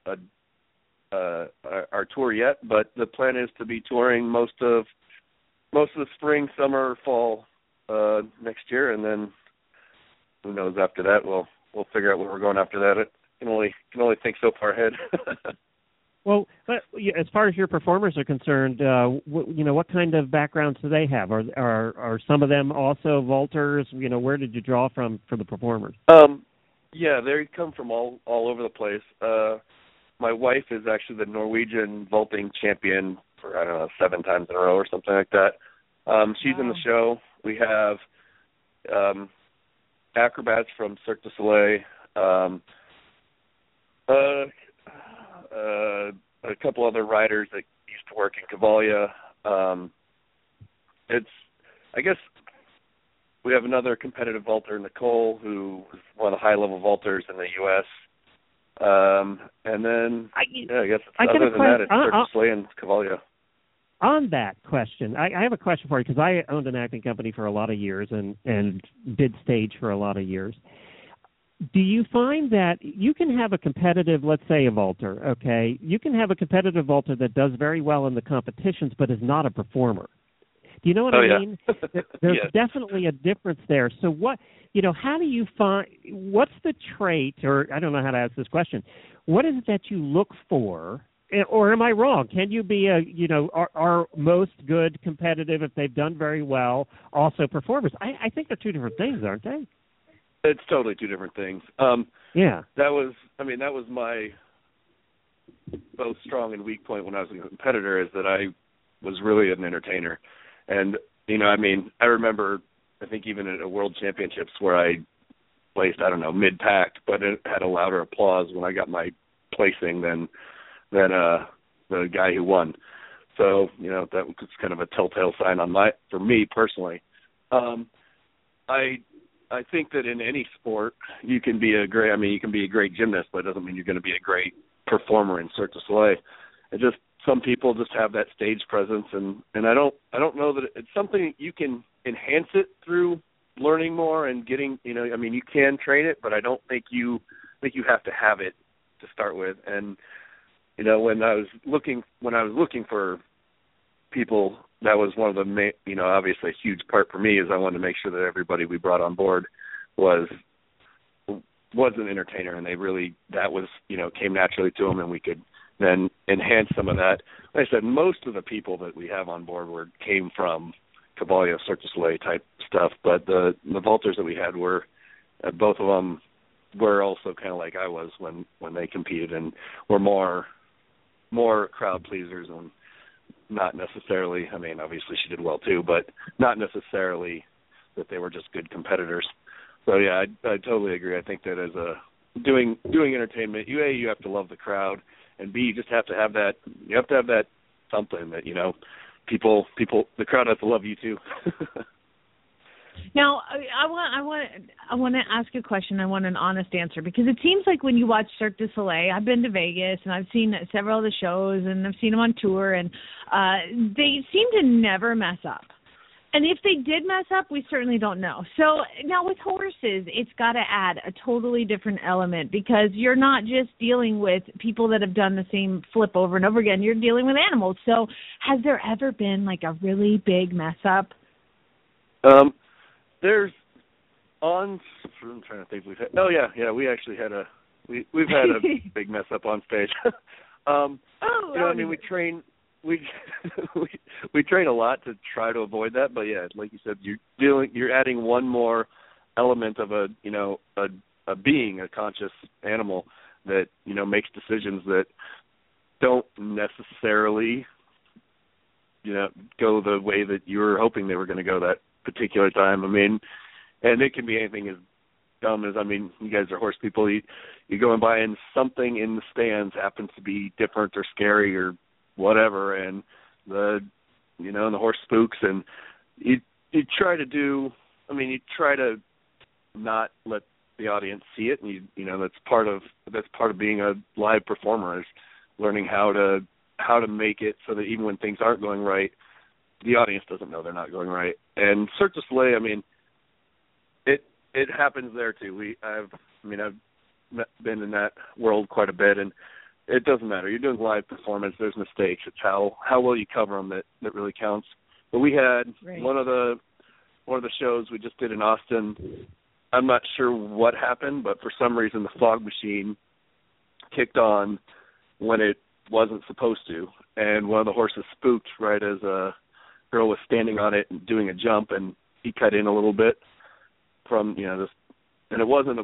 our tour yet, but the plan is to be touring most of the spring, summer, fall next year, and then who knows after that. We'll figure out where we're going after that. It can only think so far ahead. Well, but as far as your performers are concerned, what kind of backgrounds do they have? Are some of them also vaulters? Where did you draw from for the performers? Yeah, they come from all over the place. My wife is actually the Norwegian vaulting champion for 7 times in a row or something like that. She's in the show. We have acrobats from Cirque du Soleil. A couple other riders that used to work in Cavalia. I guess we have another competitive vaulter, Nicole, who was one of the high-level vaulters in the U.S. And then, I guess other than that, it's Cirque du Soleil and Cavalia. On that question, I have a question for you because I owned an acting company for a lot of years and did stage for a lot of years. Do you find that you can have a competitive, let's say a vaulter, okay? You can have a competitive vaulter that does very well in the competitions but is not a performer. Do you know what I mean? There's definitely a difference there. So how do you find, what's the trait, or I don't know how to ask this question, what is it that you look for or am I wrong? Can you be are most good competitive if they've done very well also performers? I think they're two different things, aren't they? It's totally two different things. Yeah. That was my both strong and weak point when I was a competitor, is that I was really an entertainer. And, I remember, I think even at a World Championships where I placed, mid-pack, but it had a louder applause when I got my placing than the guy who won. So, that was kind of a telltale sign for me personally. I think that in any sport you can be a great gymnast, but it doesn't mean you're going to be a great performer in Cirque du Soleil. Some people just have that stage presence, and I don't know that it's something you can enhance it through learning more and getting, you can train it, but I don't think you have to have it to start with. And when I was looking for people, that was one of the main, obviously a huge part for me, is I wanted to make sure that everybody we brought on board was an entertainer, and that was came naturally to them, and we could then enhance some of that. Like I said, most of the people that we have on board came from Cavalia, Cirque du Soleil type stuff, but the vaulters that we had were, both of them were also kind of like I was when they competed, and were more crowd pleasers, and not necessarily, obviously she did well too, but not necessarily that they were just good competitors. So yeah, I totally agree. I think that as doing entertainment, you have to love the crowd, and B, you just have to have that. You have to have that something that people, the crowd has to love you too. Now, I want to ask a question. I want an honest answer, because it seems like when you watch Cirque du Soleil, I've been to Vegas and I've seen several of the shows and I've seen them on tour, and they seem to never mess up. And if they did mess up, we certainly don't know. So now with horses, it's got to add a totally different element, because you're not just dealing with people that have done the same flip over and over again. You're dealing with animals. So has there ever been like a really big mess up? I'm trying to think. We actually had we've had a big mess up on stage. We train. We train a lot to try to avoid that, but yeah, like you said, you're adding one more element of a being, a conscious animal that makes decisions that don't necessarily go the way that you were hoping they were going to go that particular time. And it can be anything as dumb as, you guys are horse people. You're going by and something in the stands happens to be different or scary or whatever, and the horse spooks, and you try to not let the audience see it, and that's part of being a live performer, is learning how to make it so that even when things aren't going right, the audience doesn't know they're not going right. And Cirque du Soleil, it happens there too. I've been in that world quite a bit, and it doesn't matter. You're doing live performance. There's mistakes. It's how well you cover them that really counts. But we had one of the shows we just did in Austin. I'm not sure what happened, but for some reason the fog machine kicked on when it wasn't supposed to, and one of the horses spooked right as a girl was standing on it and doing a jump, and he cut in a little bit from this, and it wasn't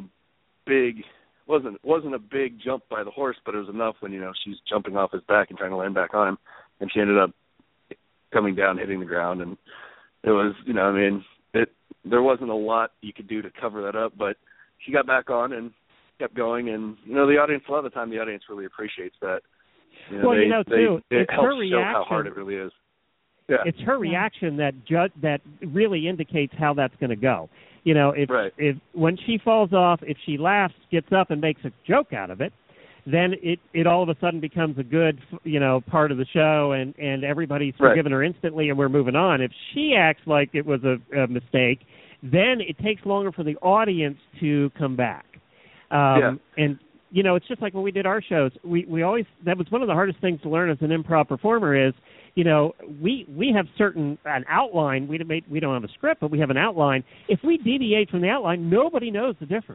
a big jump by the horse, but it was enough when she's jumping off his back and trying to land back on him, and she ended up coming down, hitting the ground, and it was there wasn't a lot you could do to cover that up, but she got back on and kept going, and the audience, a lot of the time the audience really appreciates that. It helps show how hard it really is. Yeah. It's her reaction that really indicates how that's going to go. If when she falls off, if she laughs, gets up, and makes a joke out of it, then it all of a sudden becomes a good part of the show, and everybody's forgiven her instantly, and we're moving on. If she acts like it was a mistake, then it takes longer for the audience to come back. And it's just like when we did our shows. We always, that was one of the hardest things to learn as an improv performer is, we have an outline. We don't have a script, but we have an outline. If we deviate from the outline, nobody knows the difference.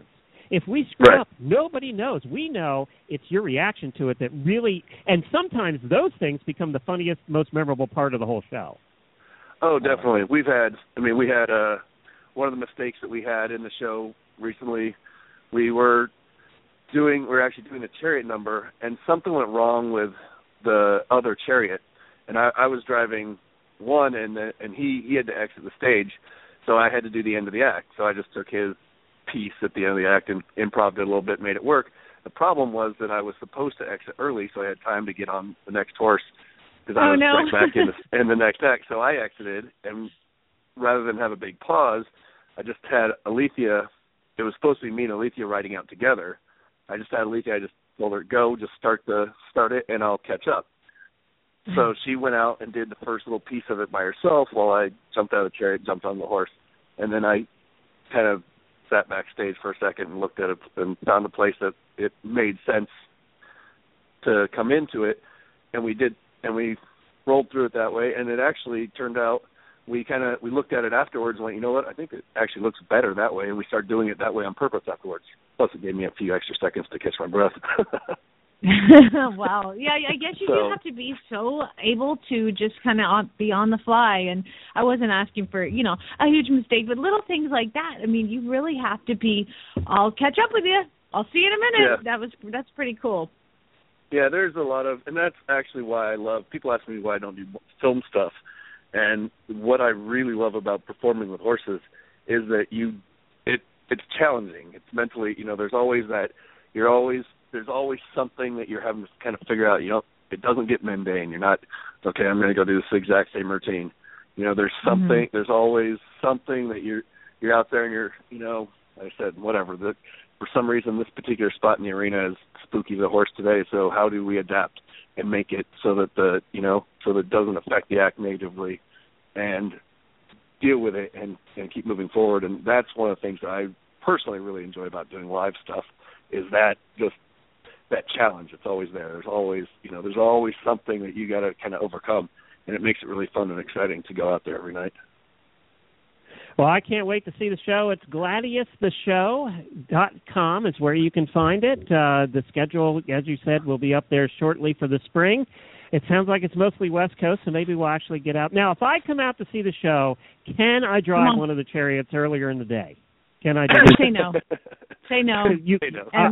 If we screw Right. up, nobody knows. We know it's your reaction to it that really, and sometimes those things become the funniest, most memorable part of the whole show. Oh, definitely. We had one of the mistakes that we had in the show recently. We were actually doing a chariot number, and something went wrong with the other chariot, and I was driving one, and he had to exit the stage, so I had to do the end of the act. So I just took his piece at the end of the act and improvised a little bit, made it work. The problem was that I was supposed to exit early, so I had time to get on the next horse because I was right back in the next act. So I exited, and rather than have a big pause, I just had Alethea. It was supposed to be me and Alethea riding out together. I just had Alethea. I just told her, go, just start it, and I'll catch up. So she went out and did the first little piece of it by herself while I jumped out of the chariot, jumped on the horse. And then I kind of sat backstage for a second and looked at it and found a place that it made sense to come into it. And we rolled through it that way. And it actually turned out, we looked at it afterwards and went, you know what, I think it actually looks better that way. And we started doing it that way on purpose afterwards. Plus it gave me a few extra seconds to catch my breath. Wow. Yeah, I guess you do have to be so able to just kind of be on the fly. And I wasn't asking for, a huge mistake, but little things like that. I mean, you really have to be, I'll catch up with you. I'll see you in a minute. Yeah. That's pretty cool. Yeah, there's a lot of, and that's actually why I love, people ask me why I don't do film stuff. And what I really love about performing with horses is that it's challenging. It's mentally, there's always something that you're having to kind of figure out. It doesn't get mundane. You're not, okay, I'm going to go do this exact same routine. There's something, there's always something that you're out there and you're, like I said, whatever. For some reason, this particular spot in the arena is Spooky the horse today, so how do we adapt and make it so that so that it doesn't affect the act negatively and deal with it and keep moving forward. And that's one of the things that I personally really enjoy about doing live stuff is that challenge. It's always there. There's always something that you got to kind of overcome, and it makes it really fun and exciting to go out there every night. Well, I can't wait to see the show. It's gladiustheshow.com is where you can find it. The schedule, as you said, will be up there shortly for the spring. It sounds like it's mostly West Coast, so maybe we'll actually get out. Now, if I come out to see the show, can I drive one of the chariots earlier in the day? Can I do Say no. Say no. Say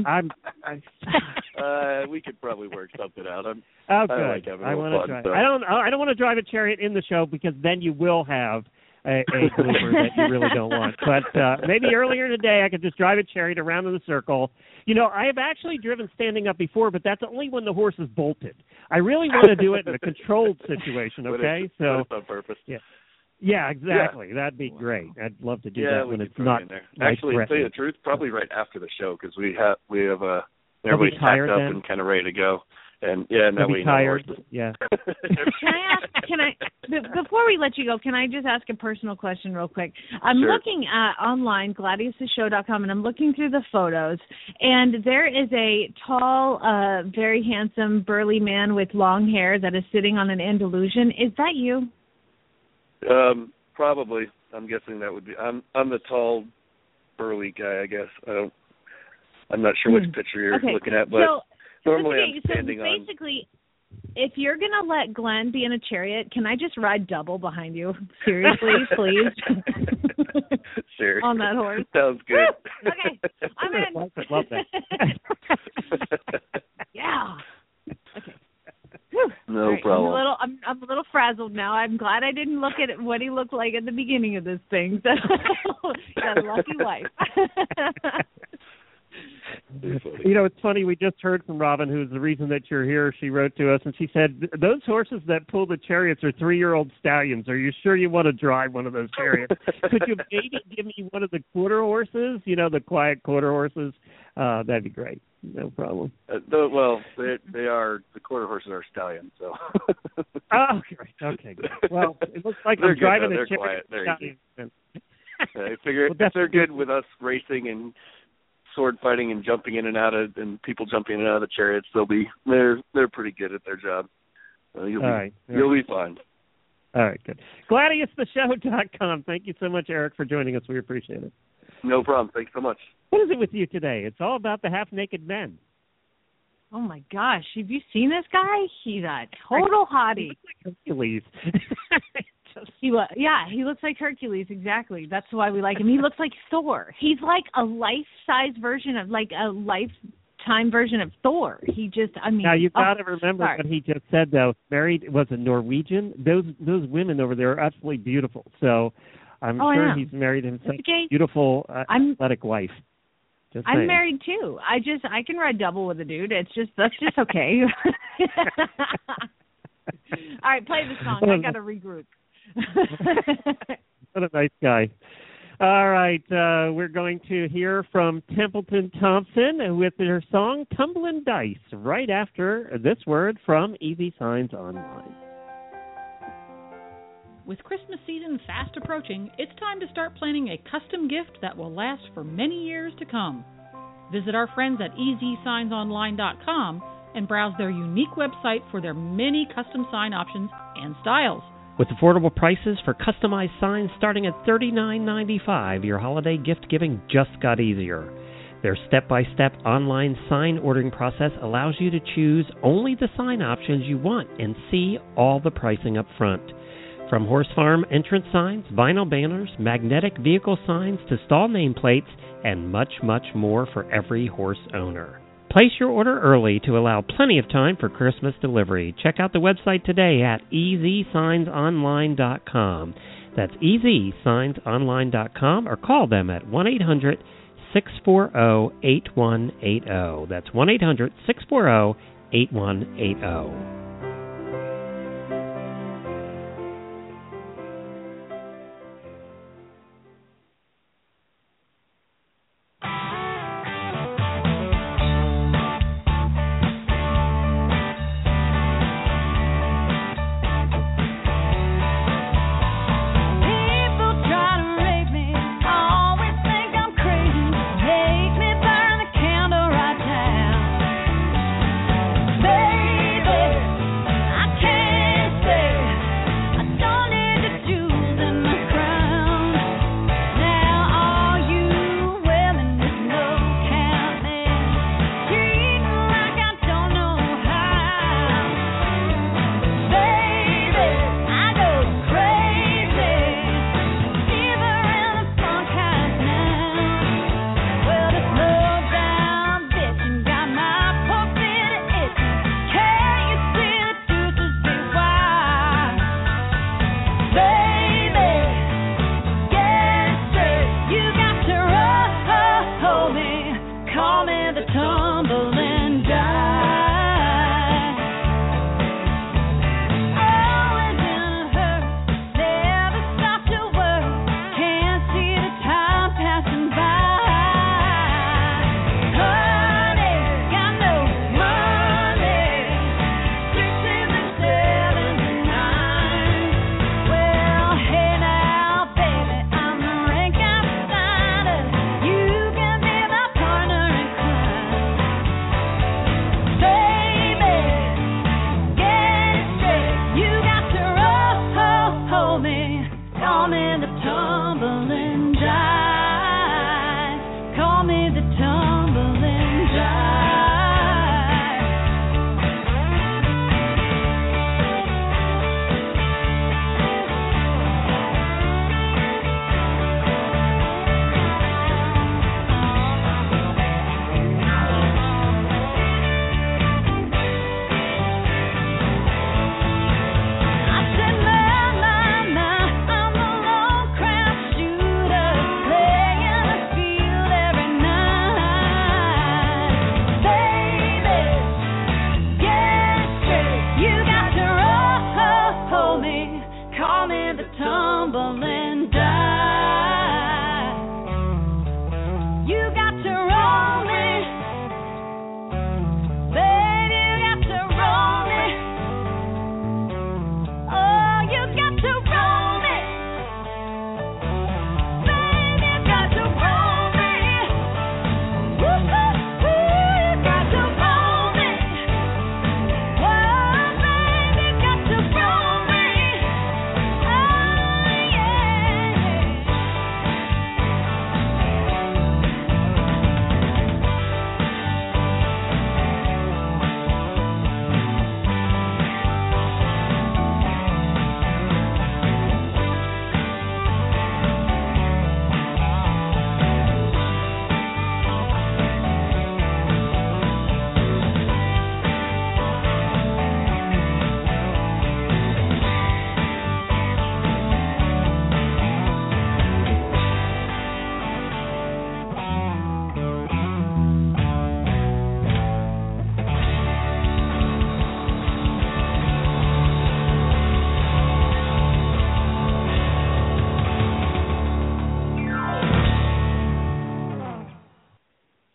no. We could probably work something out. Good. I like having a little fun. So. I don't want to drive a chariot in the show because then you will have a blooper that you really don't want. But maybe earlier in the day I could just drive a chariot around in the circle. I have actually driven standing up before, but that's only when the horse is bolted. I really want to do it in a controlled situation, okay? So on purpose. Yeah. Yeah, exactly. Yeah. That'd be great. I'd love to do that when it's not. Actually, to tell you the truth, probably right after the show because we have everybody's packed up and kind of ready to go. And now we tired. Know yeah. Can I before we let you go, can I just ask a personal question real quick? I'm looking at online, gladiustheshow.com, and I'm looking through the photos, and there is a tall, very handsome, burly man with long hair that is sitting on an Andalusian. Is that you? Probably. I'm guessing that would be. I'm the tall, burly guy. I guess. I'm not sure which picture you're looking at, but normally I'm standing on. So basically, if you're gonna let Glenn be in a chariot, can I just ride double behind you? Seriously, please. Sure. On that horse. Sounds good. Okay, I'm in. Love that. Yeah. Okay. No problem. I'm a little frazzled now. I'm glad I didn't look at what he looked like at the beginning of this thing. So, got a lucky wife. It's funny. We just heard from Robin, who's the reason that you're here. She wrote to us, and she said, those horses that pull the chariots are 3-year-old stallions. Are you sure you want to drive one of those chariots? Could you maybe give me one of the quarter horses, the quiet quarter horses? That'd be great. No problem. They are, the quarter horses are stallions, so. Oh, great. Okay, good. Well, it looks like they're I'm driving good, a chariot. They're easy. I figure if they're good with us racing and sword fighting and jumping in and out of, and people jumping in and out of the chariots, they're pretty good at their job. You'll be fine. All right, good. GladiusTheShow.com. Thank you so much, Eric, for joining us. We appreciate it. No problem. Thanks so much. What is it with you today? It's all about the half-naked men. Oh, my gosh. Have you seen this guy? He's a total hottie. Hercules. He looks like Hercules, exactly. That's why we like him. He looks like Thor. He's like a life-size version of, like a lifetime version of Thor. Now, you've got to remember what he just said, though. Married, was a Norwegian. Those women over there are absolutely beautiful. So I'm sure he's married himself a beautiful, athletic wife. I'm married too. I can ride double with a dude. That's just okay. All right, play the song. I got to regroup. What a nice guy. All right, we're going to hear from Templeton Thompson with their song "Tumblin' Dice" right after this word from Easy Signs Online. With Christmas season fast approaching, it's time to start planning a custom gift that will last for many years to come. Visit our friends at EasySignsOnline.com and browse their unique website for their many custom sign options and styles. With affordable prices for customized signs starting at $39.95, your holiday gift giving just got easier. Their step-by-step online sign ordering process allows you to choose only the sign options you want and see all the pricing up front. From horse farm entrance signs, vinyl banners, magnetic vehicle signs to stall nameplates, and much, much more for every horse owner. Place your order early to allow plenty of time for Christmas delivery. Check out the website today at EasySignsOnline.com. That's EasySignsOnline.com, or call them at 1-800-640-8180. That's 1-800-640-8180.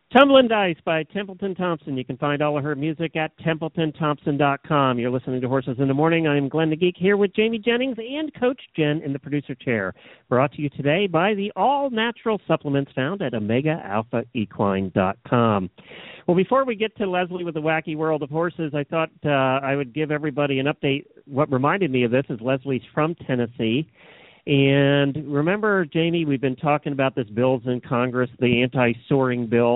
Tumbling Dice by Templeton Thompson. You can find all of her music at TempletonThompson.com. You're listening to Horses in the Morning. I'm Glenn the Geek here with Jamie Jennings and Coach Jen in the producer chair. Brought to you today by the all-natural supplements found at OmegaAlphaEquine.com. Well, before we get to Leslie with the Wacky World of Horses, I thought I would give everybody an update. What reminded me of this is Leslie's from Tennessee. And remember, Jamie, we've been talking about this bills in Congress, the anti-soaring bill,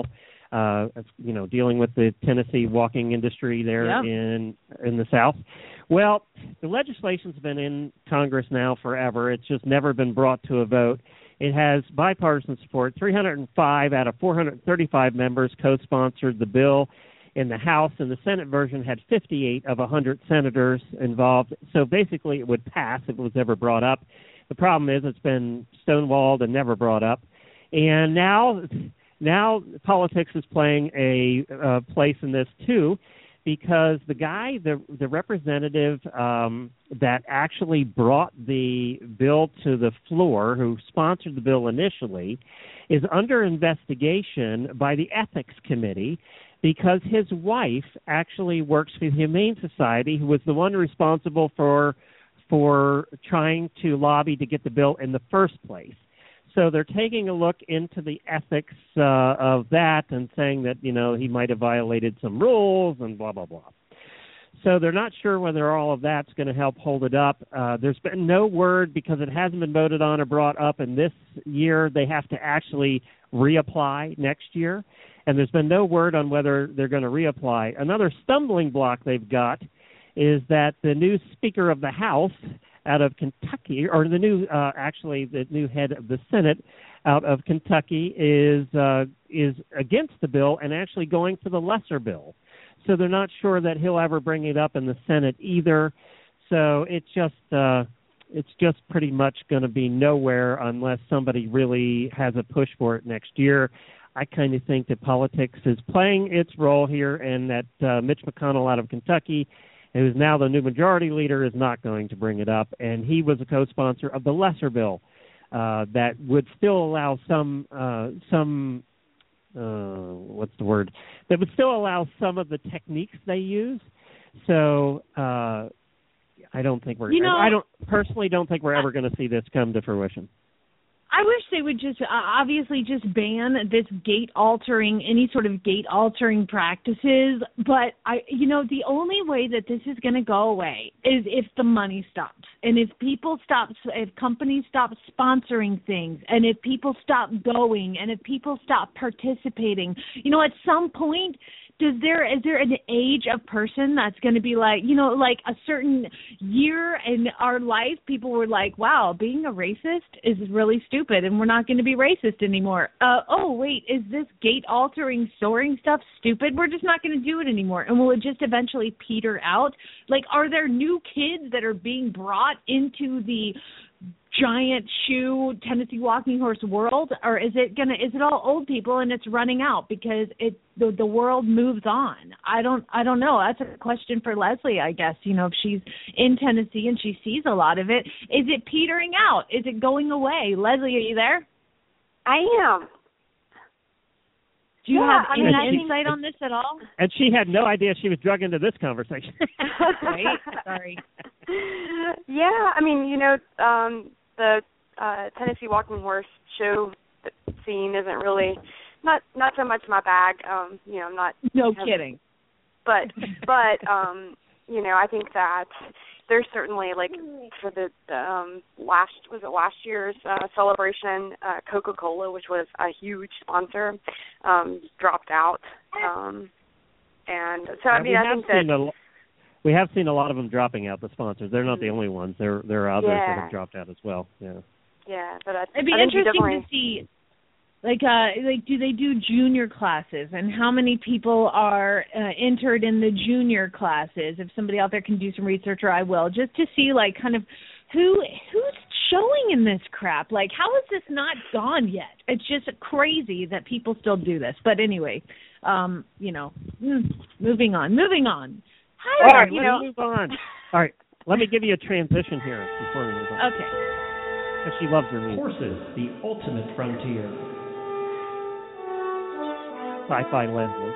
dealing with the Tennessee walking industry there in the South. Well, the legislation's been in Congress now forever. It's just never been brought to a vote. It has bipartisan support. 305 out of 435 members co-sponsored the bill in the House, and the Senate version had 58 of 100 senators involved. So basically it would pass if it was ever brought up. The problem is it's been stonewalled and never brought up. And now politics is playing a place in this too, because the guy, the representative that actually brought the bill to the floor, who sponsored the bill initially, is under investigation by the Ethics Committee because his wife actually works for the Humane Society, who was the one responsible for trying to lobby to get the bill in the first place. So they're taking a look into the ethics of that and saying that, he might have violated some rules and blah, blah, blah. So they're not sure whether all of that's going to help hold it up. There's been no word, because it hasn't been voted on or brought up in this year. They have to actually reapply next year. And there's been no word on whether they're going to reapply. Another stumbling block they've got is that the new Speaker of the House out of Kentucky, or the new head of the Senate out of Kentucky is against the bill and actually going for the lesser bill. So they're not sure that he'll ever bring it up in the Senate either. So it's just pretty much going to be nowhere unless somebody really has a push for it next year. I kind of think that politics is playing its role here, and that Mitch McConnell out of Kentucky, who is now the new majority leader, is not going to bring it up. And he was a co-sponsor of the lesser bill that would still allow that would still allow some of the techniques they use. So I don't think I personally don't think we're ever going to see this come to fruition. I wish they would just obviously just ban this any sort of gate altering practices. But the only way that this is going to go away is if the money stops, and if companies stop sponsoring things, and if people stop going, and if people stop participating. At some point, is there an age of person that's going to be like a certain year in our life, people were like, wow, being a racist is really stupid and we're not going to be racist anymore. Oh, wait, is this gate-altering, soaring stuff stupid? We're just not going to do it anymore. And will it just eventually peter out? Like, are there new kids that are being brought into the giant shoe Tennessee walking horse world, or is it all old people and it's running out because the world moves on? I don't know. That's a question for Leslie, I guess. If she's in Tennessee and she sees a lot of it, is it petering out? Is it going away? Leslie, are you there? I am. Do you have any insight on this at all? And she had no idea she was drugged into this conversation. Right? Sorry. Yeah, the Tennessee walking horse show scene isn't really not so much my bag. I'm not. No kidding. But I think that there's certainly, like, for the last year's celebration, Coca-Cola, which was a huge sponsor, dropped out. And so I think that. We have seen a lot of them dropping out, the sponsors. They're not the only ones. There are others that have dropped out as well. Yeah. Yeah, but it'd be interesting to see, do they do junior classes, and how many people are entered in the junior classes? If somebody out there can do some research, or I will, just to see kind of who's showing in this crap. Like, how is this not gone yet? It's just crazy that people still do this. But anyway, moving on. All right, let's move on. All right, let me give you a transition here before we move on. Okay. Because she loves her music. Horses, the ultimate frontier. Sci-Fi Leslie.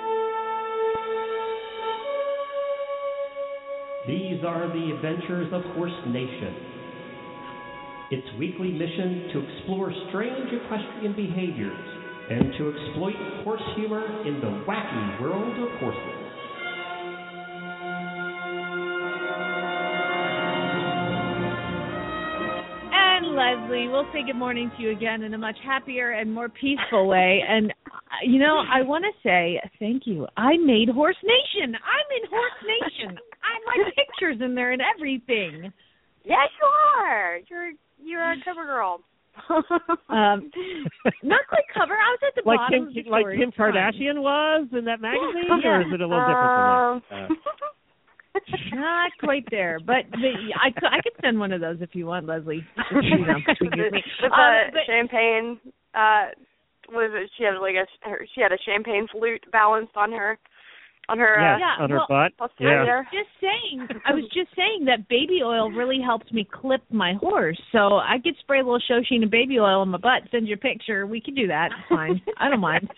These are the adventures of Horse Nation. Its weekly mission to explore strange equestrian behaviors and to exploit horse humor in the wacky world of horses. Leslie, we'll say good morning to you again in a much happier and more peaceful way. And, I want to say thank you. I made Horse Nation. I'm in Horse Nation. My picture's in there and everything. Yes, you are. You're a cover girl. Not quite cover. I was at the bottom of the story. Like Kim Kardashian was in that magazine, or is it a little different from that? Not quite there, but I could send one of those if you want, Leslie. With the champagne, what is it? She had a champagne flute balanced on her. On her butt. Yeah. I was just saying that baby oil really helps me clip my horse. So I could spray a little Shoshine and baby oil on my butt, send you a picture. We could do that. It's fine. I don't mind.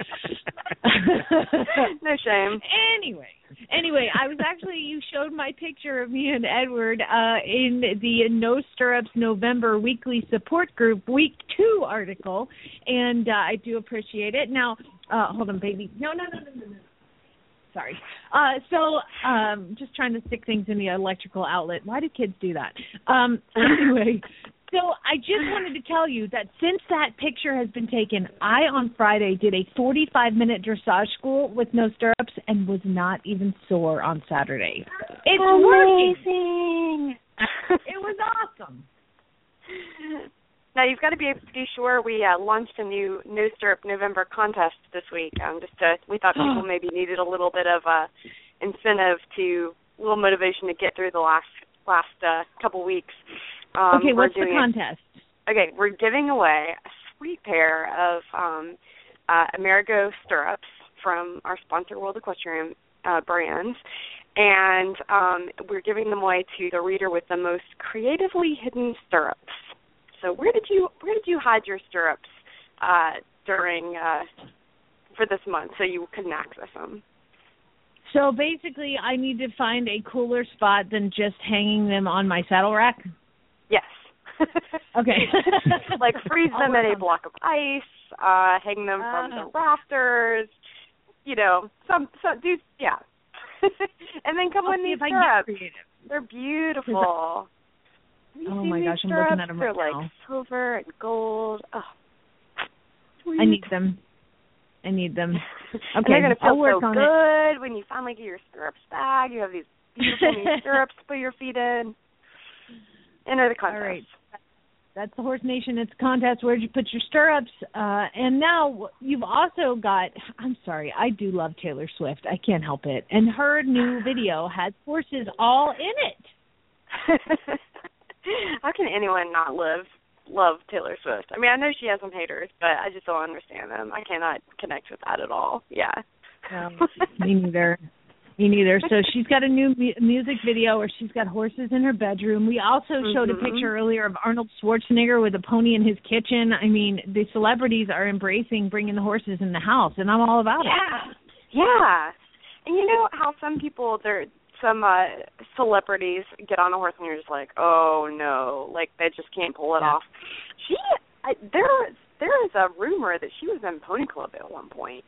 No shame. Anyway, you showed my picture of me and Edward in the No Stirrups November weekly support group week 2 article, and I do appreciate it. Now, hold on, baby. No. Sorry. Just trying to stick things in the electrical outlet. Why do kids do that? Anyway, so I just wanted to tell you that since that picture has been taken, I on Friday did a 45-minute dressage school with no stirrups and was not even sore on Saturday. It's amazing. It was awesome. Now, you've got to be sure we launched a new No Stirrup November contest this week. We thought people maybe needed a little bit of incentive a little motivation to get through the last couple weeks. Okay, what's the contest? Okay, we're giving away a sweet pair of Amerigo stirrups from our sponsor, World Equestrian brands. And we're giving them away to the reader with the most creatively hidden stirrups. So where did you hide your stirrups during for this month so you couldn't access them? So basically, I need to find a cooler spot than just hanging them on my saddle rack. Yes. Okay. Like freeze them in a block of ice, hang them from the rafters. Yeah. And then come with these stirrups. They're beautiful. Oh my gosh, I'm looking at them right now. They're like silver and gold. Oh, sweet. I need them. Okay, they're going to feel so good when you finally get your stirrups back. You have these beautiful new stirrups to put your feet in. Enter the contest. All right. That's the Horse Nation. It's a contest. Where'd you put your stirrups? And now you've also got, I'm sorry, I do love Taylor Swift. I can't help it. And her new video has horses all in it. How can anyone not love Taylor Swift? I mean, I know she has some haters, but I just don't understand them. I cannot connect with that at all. Yeah. Me neither. So she's got a new music video where she's got horses in her bedroom. We also showed a picture earlier of Arnold Schwarzenegger with a pony in his kitchen. I mean, the celebrities are embracing bringing the horses in the house, and I'm all about it. Yeah. And you know how some people, some celebrities get on a horse and you're just like, oh no, like they just can't pull it off. There is a rumor that she was in Pony Club at one point.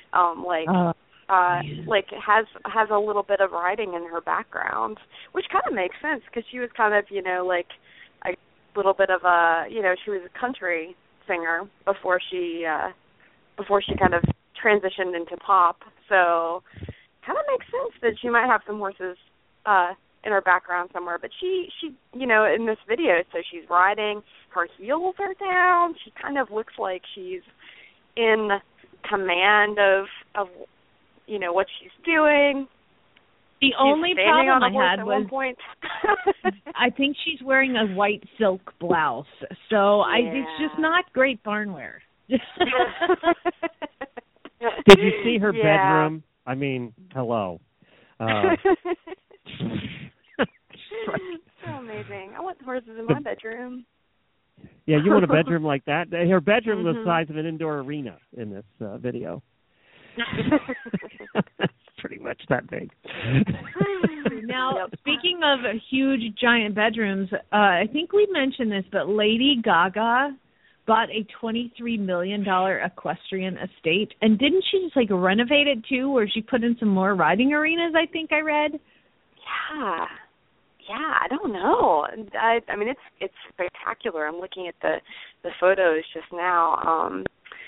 Like has a little bit of writing in her background, which kind of makes sense because she was kind of, like a little bit of she was a country singer before she kind of transitioned into pop. So kind of makes sense that she might have some horses in her background somewhere. But she in this video, so she's riding, her heels are down. She kind of looks like she's in command of what she's doing. The only problem I had was I think she's wearing a white silk blouse. So it's just not great barn wear. Did you see her bedroom? I mean, hello. So amazing. I want horses in my bedroom. Yeah, you want a bedroom like that? Her bedroom was the size of an indoor arena in this video. It's pretty much that big. Now, speaking of huge, giant bedrooms, I think we mentioned this, but Lady Gaga bought a $23 million equestrian estate. And didn't she just, renovate it, too, where she put in some more riding arenas, I think I read? Yeah, I don't know. I mean, it's spectacular. I'm looking at the photos just now.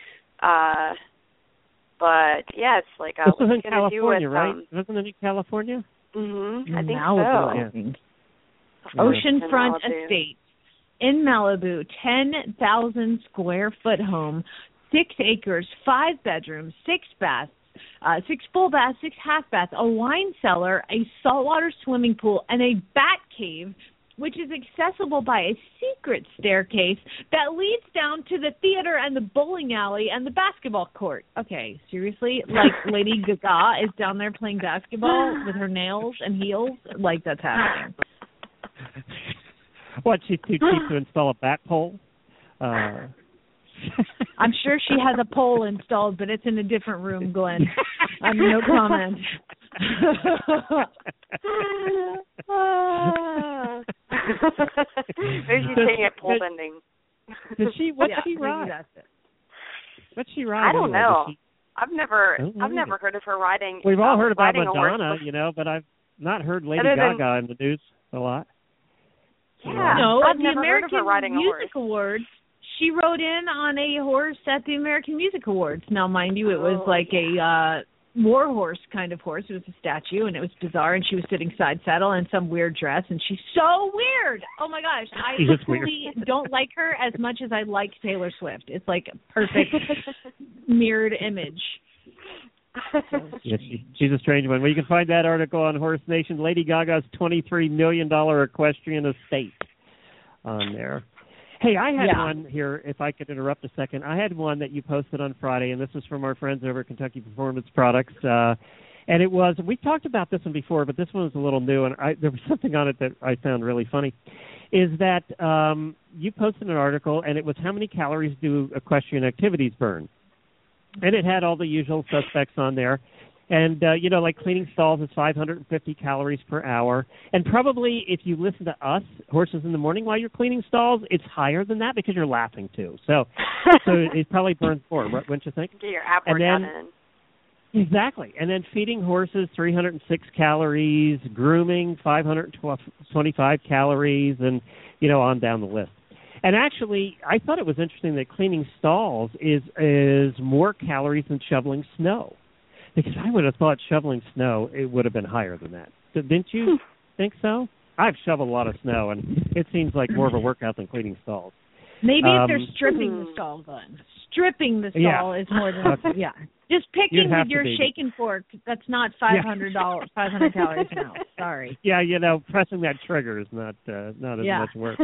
But yeah, it's like this was in California, right? Wasn't it in California? I think Malibu, so. Yeah. Oceanfront estate in Malibu, 10,000 square foot home, 6 acres, 5 bedrooms, 6 baths. 6 full baths, 6 half baths, a wine cellar, a saltwater swimming pool, and a bat cave, which is accessible by a secret staircase that leads down to the theater and the bowling alley and the basketball court. Okay, seriously? Lady Gaga is down there playing basketball with her nails and heels? That's happening. What, she's too cheap to install a bat pole? I'm sure she has a pole installed, but it's in a different room, Glenn. No comment. Maybe she's taking a pole bending. What's she ride? What's she ride? I don't know. I've never heard of her riding. We've all heard about Madonna, but I've not heard Lady Gaga in the news a lot. Yeah, no, I've the never American heard of her riding Music Awards. She rode in on a horse at the American Music Awards. Now, mind you, it was a war horse kind of horse. It was a statue, and it was bizarre, and she was sitting side saddle in some weird dress, and she's so weird. Oh, my gosh. I really don't like her as much as I like Taylor Swift. It's like a perfect mirrored image. Yes, she's a strange one. Well, you can find that article on Horse Nation, Lady Gaga's $23 million equestrian estate on there. Hey, I had one here, if I could interrupt a second. I had one that you posted on Friday, and this was from our friends over at Kentucky Performance Products. And it was, we talked about this one before, but this one was a little new, and there was something on it that I found really funny, is that you posted an article, and it was how many calories do equestrian activities burn? And it had all the usual suspects on there. And, cleaning stalls is 550 calories per hour. And probably if you listen to us, Horses in the Morning, while you're cleaning stalls, it's higher than that because you're laughing too. So it probably burns more, wouldn't you think? Get your app workout in. Exactly. And then feeding horses, 306 calories, grooming, 525 calories, and, on down the list. And actually, I thought it was interesting that cleaning stalls is more calories than shoveling snow. Because I would have thought shoveling snow, it would have been higher than that. Didn't you think so? I've shoveled a lot of snow, and it seems like more of a workout than cleaning stalls. Maybe if they're stripping the stall, Glenn. Stripping the stall is more than, Just picking with your shaking fork, that's not $500 calories an hour. Sorry. Yeah, pressing that trigger is not as much work.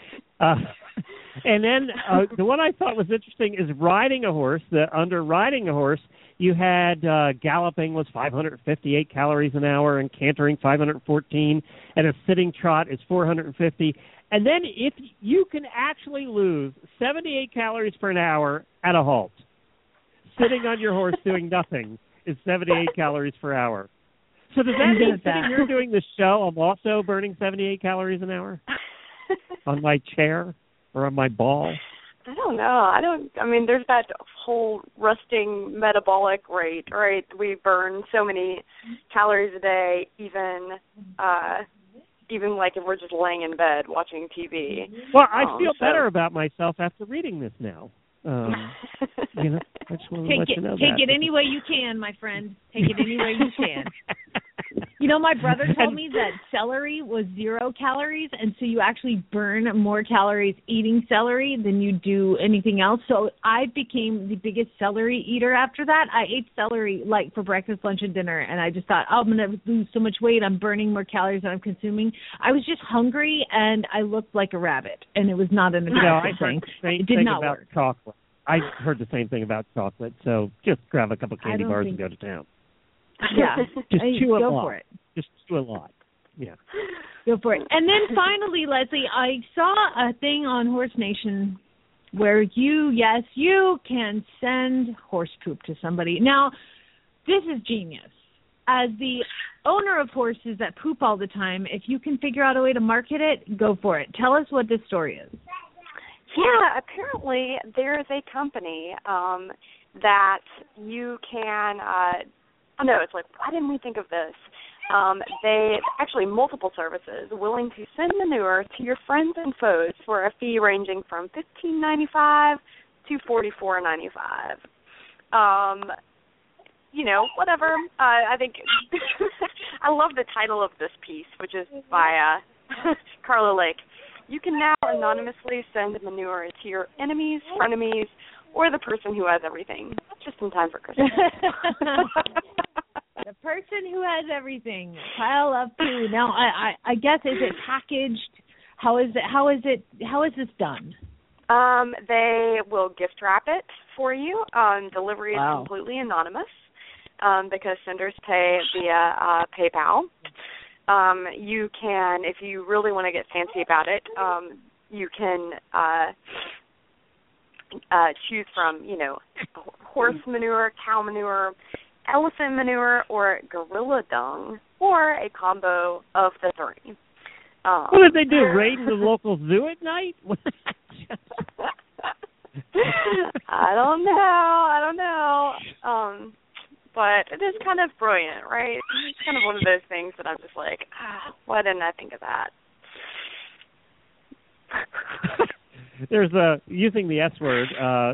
And then the one I thought was interesting is riding a horse. Under riding a horse, you had galloping was 558 calories an hour, and cantering 514, and a sitting trot is 450. And then if you can actually lose 78 calories per hour at a halt, sitting on your horse doing nothing is 78 calories per hour. So does that mean sitting here doing the show, I'm also burning 78 calories an hour on my chair or on my ball? I don't know. I mean, there's that whole resting metabolic rate, right? We burn so many calories a day, even like if we're just laying in bed watching TV. Well, I feel better about myself after reading this now. I just want to let you know take it any way you can, my friend. Take it any way you can. My brother told me that celery was 0 calories, and so you actually burn more calories eating celery than you do anything else. So I became the biggest celery eater after that. I ate celery for breakfast, lunch, and dinner, and I just thought, I'm going to lose so much weight. I'm burning more calories than I'm consuming. I was just hungry, and I looked like a rabbit, and it was not an attractive thing. It did not work. Chocolate. I heard the same thing about chocolate, so just grab a couple candy bars and go to town. Yeah. Just chew a lot. Go for it. Just chew a lot. Yeah. Go for it. And then finally, Leslie, I saw a thing on Horse Nation where you can send horse poop to somebody. Now, This is genius. As the owner of horses that poop all the time, if you can figure out a way to market it, go for it. Tell us what this story is. Yeah, apparently there is a company that you can, it's like, why didn't we think of this? They actually multiple services willing to send manure to your friends and foes for a fee ranging from $15.95 to $44.95. Whatever. I think I love the title of this piece, which is by Carla Lake. You can now anonymously send manure to your enemies, frenemies, or the person who has everything, just in time for Christmas. The person who has everything. Pile of poo. Now, I guess, is it packaged? How is this done? They will gift wrap it for you. Delivery is completely anonymous because senders pay via PayPal. You can, if you really want to get fancy about it, you can choose from, horse manure, cow manure, elephant manure, or gorilla dung, or a combo of the three. What did they do, raid the local zoo at night? I don't know. But it is kind of brilliant, right? It's kind of one of those things that I'm just like, why didn't I think of that? There's using the S word.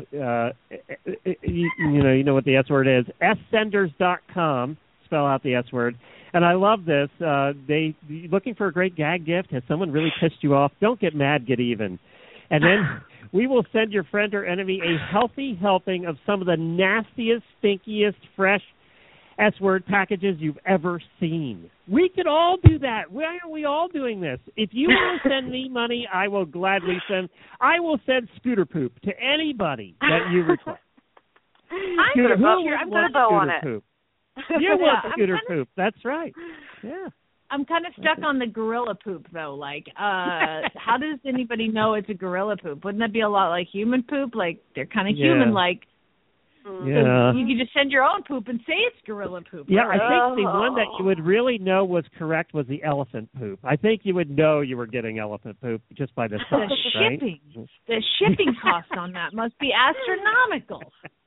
You know what the S word is. ssenders.com. Spell out the S word. And I love this. They looking for a great gag gift. Has someone really pissed you off? Don't get mad. Get even. And then we will send your friend or enemy a healthy helping of some of the nastiest, stinkiest, fresh S-word packages you've ever seen. We could all do that. Why aren't we all doing this? If you want to send me money, I will gladly send. I will send scooter poop to anybody that you request. I'm going to bow on it. Poop? You want scooter poop. That's right. Yeah. I'm kind of stuck on the gorilla poop, though. Like, how does anybody know it's a gorilla poop? Wouldn't that be a lot like human poop? Like, they're kind of human-like. Yeah. So you could just send your own poop and say it's gorilla poop. Yeah, I think the one that you would really know was correct was the elephant poop. I think you would know you were getting elephant poop just by the size, shipping. Right? The shipping cost on that must be astronomical.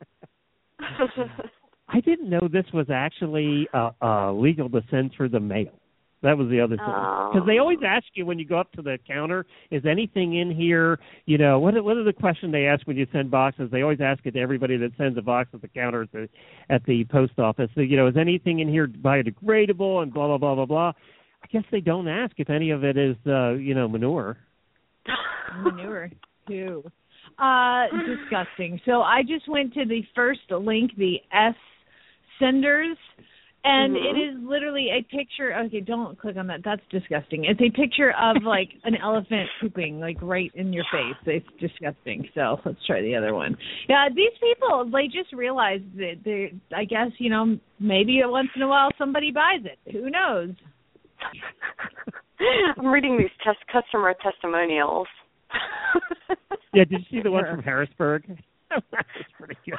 I didn't know this was actually legal to send through the mail. That was the other thing. Because they always ask you when you go up to the counter, is anything in here, what are the questions they ask when you send boxes? They always ask it to everybody that sends a box at the counter at the post office. So, is anything in here biodegradable and blah, blah, blah, blah, blah. I guess they don't ask if any of it is, manure. Manure, too. Disgusting. So I just went to the first link, the S Senders. And it is literally a picture. Okay, don't click on that. That's disgusting. It's a picture of, like, an elephant pooping, like, right in your face. It's disgusting. So let's try the other one. Yeah, these people, they just realize that they're, I guess, maybe once in a while somebody buys it. Who knows? I'm reading these customer testimonials. Yeah, did you see the one from Harrisburg? That was pretty good.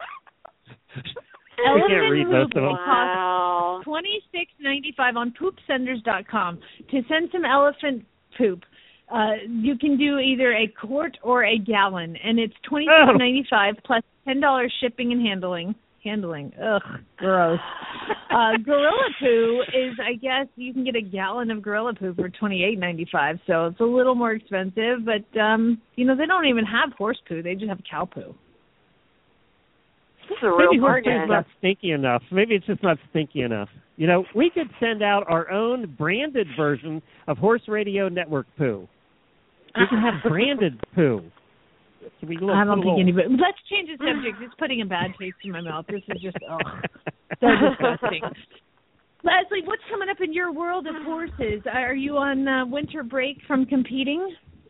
Elephant poop costs $26.95 on poopsenders.com. To send some elephant poop, you can do either a quart or a gallon, and it's $26.95 plus $10 shipping and handling. Ugh, gross. Gorilla poo is, I guess, you can get a gallon of gorilla poo for $28.95, so it's a little more expensive. But they don't even have horse poo; they just have cow poo. This is a real bargain. Maybe not stinky enough. Maybe it's just not stinky enough. We could send out our own branded version of Horse Radio Network poo. We can have branded poo. I don't think anybody. Let's change the subject. It's putting a bad taste in my mouth. This is just so disgusting. Leslie, what's coming up in your world of horses? Are you on winter break from competing?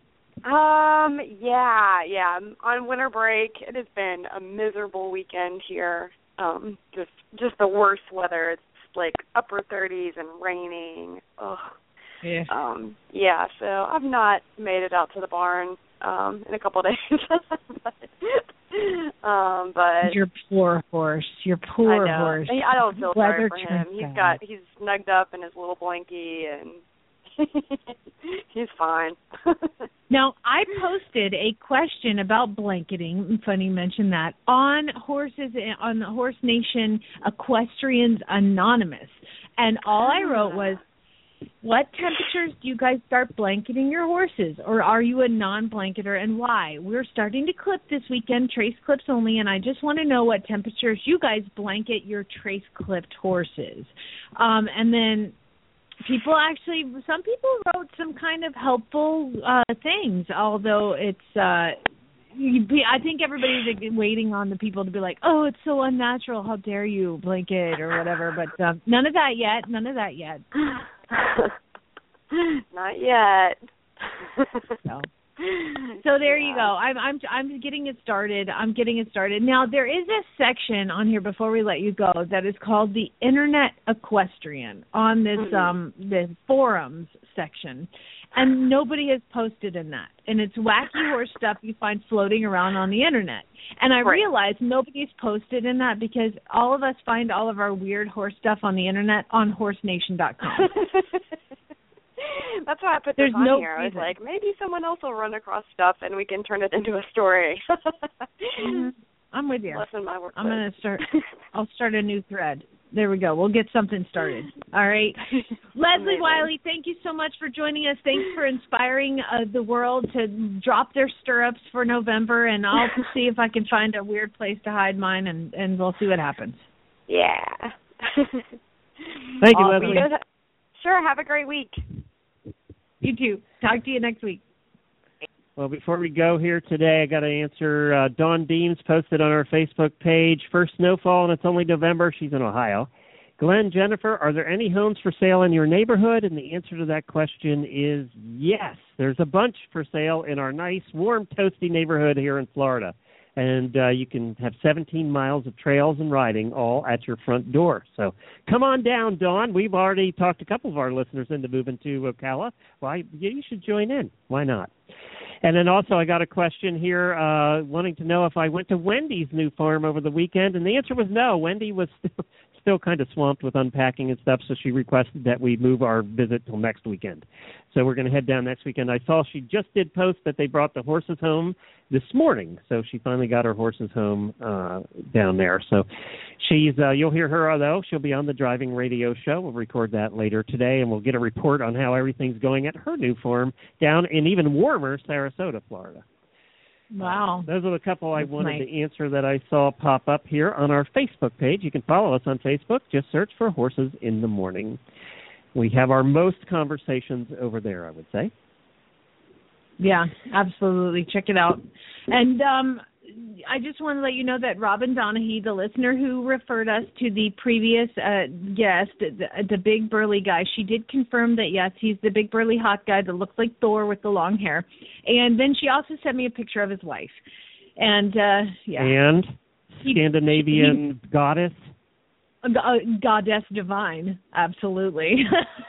Yeah. On winter break, it has been a miserable weekend here. Just the worst weather. It's like upper 30s and raining. Ugh. Yeah. So I've not made it out to the barn in a couple of days. But your poor horse. Your poor I know. horse. I don't feel sorry Weather for him. turns He's snugged up in his little blankie and he's fine. Now, I posted a question about blanketing. Funny you mentioned that on the Horse Nation Equestrians Anonymous, and all I wrote was, what temperatures do you guys start blanketing your horses, or are you a non-blanketer, and why? We're starting to clip this weekend, trace clips only, and I just want to know what temperatures you guys blanket your trace clipped horses. And then some people wrote some kind of helpful things, although it's I think everybody's waiting on the people to be like, oh, it's so unnatural, how dare you blanket or whatever, but none of that yet. Not yet. So there you go. I'm getting it started. Now there is a section on here before we let you go that is called the Internet Equestrian on this the forums section, and nobody has posted in that. And it's wacky horse stuff you find floating around on the internet. And I realized nobody's posted in that because all of us find all of our weird horse stuff on the internet on horsenation.com. That's why I put this on here. I was like, maybe someone else will run across stuff and we can turn it into a story. I'm with you. Lessen my work. I'll start a new thread. There we go. We'll get something started. All right. Leslie Wiley, thank you so much for joining us. Thanks for inspiring the world to drop their stirrups for November, and I'll see if I can find a weird place to hide mine, and we'll see what happens. Yeah. Thank you, Leslie. Sure. Have a great week. You too. Talk to you next week. Well, before we go here today, I got to answer Dawn Deems posted on our Facebook page. First snowfall, and it's only November. She's in Ohio. Glenn, Jennifer, are there any homes for sale in your neighborhood? And the answer to that question is yes. There's a bunch for sale in our nice, warm, toasty neighborhood here in Florida. And you can have 17 miles of trails and riding all at your front door. So come on down, Dawn. We've already talked a couple of our listeners into moving to Ocala. Well, you should join in. Why not? And then also I got a question here wanting to know if I went to Wendy's new farm over the weekend, and the answer was no. Wendy was still kind of swamped with unpacking and stuff, so she requested that we move our visit till next weekend. So we're going to head down next weekend. I saw she just did post that they brought the horses home this morning, so she finally got her horses home down there. So she's you'll hear her, though. She'll be on the driving radio show. We'll record that later today, and we'll get a report on how everything's going at her new farm down in even warmer Sarasota, Florida. Wow. Those are the couple I wanted to answer that I saw pop up here on our Facebook page. You can follow us on Facebook. Just search for Horses in the Morning. We have our most conversations over there, I would say. Yeah, absolutely. Check it out. And I just want to let you know that Robin Donahue, the listener who referred us to the previous guest, the big burly guy, she did confirm that, yes, he's the big burly hot guy that looks like Thor with the long hair. And then she also sent me a picture of his wife. And, yeah. And Scandinavian goddess? Goddess divine, absolutely.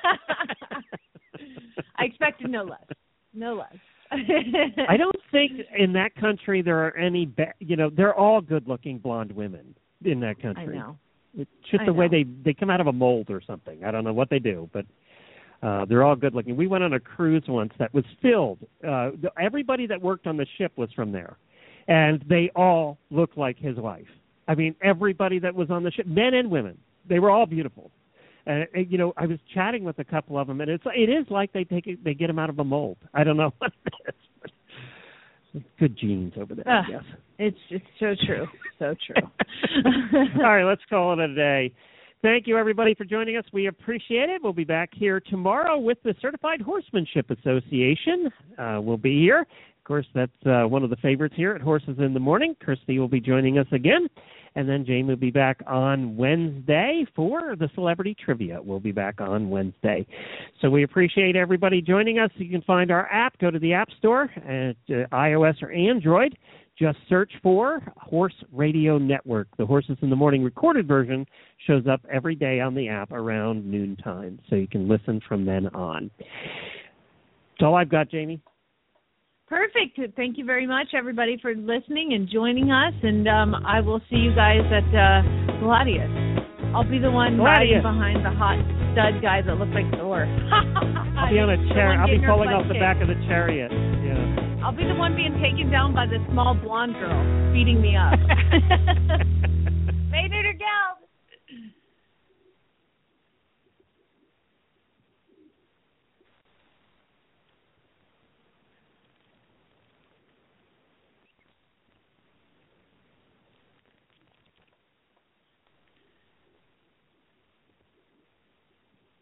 I expected no less. No less. I don't think in that country there are any, they're all good-looking blonde women in that country. I know. It's just the way they come out of a mold or something. I don't know what they do, but they're all good-looking. We went on a cruise once that was filled. Everybody that worked on the ship was from there, and they all looked like his wife. I mean, everybody that was on the ship, men and women, they were all beautiful. I was chatting with a couple of them, and it is like they get them out of a mold. I don't know what it is, but good genes over there, I guess. It's so true, so true. All right, let's call it a day. Thank you, everybody, for joining us. We appreciate it. We'll be back here tomorrow with the Certified Horsemanship Association. We'll be here. Of course, that's one of the favorites here at Horses in the Morning. Kirsty will be joining us again. And then Jane will be back on Wednesday for the Celebrity Trivia. We'll be back on Wednesday. So we appreciate everybody joining us. You can find our app. Go to the App Store at iOS or Android. Just search for Horse Radio Network. The Horses in the Morning recorded version shows up every day on the app around noontime, so you can listen from then on. That's all I've got, Jamie. Perfect. Thank you very much, everybody, for listening and joining us. And I will see you guys at Gladius. I'll be the one riding behind the hot stud guy that looks like Thor. I'll be on a chariot. I'll be falling off the back of the chariot. Yeah. I'll be the one being taken down by the small blonde girl feeding me up. Hey, Neuter Gal.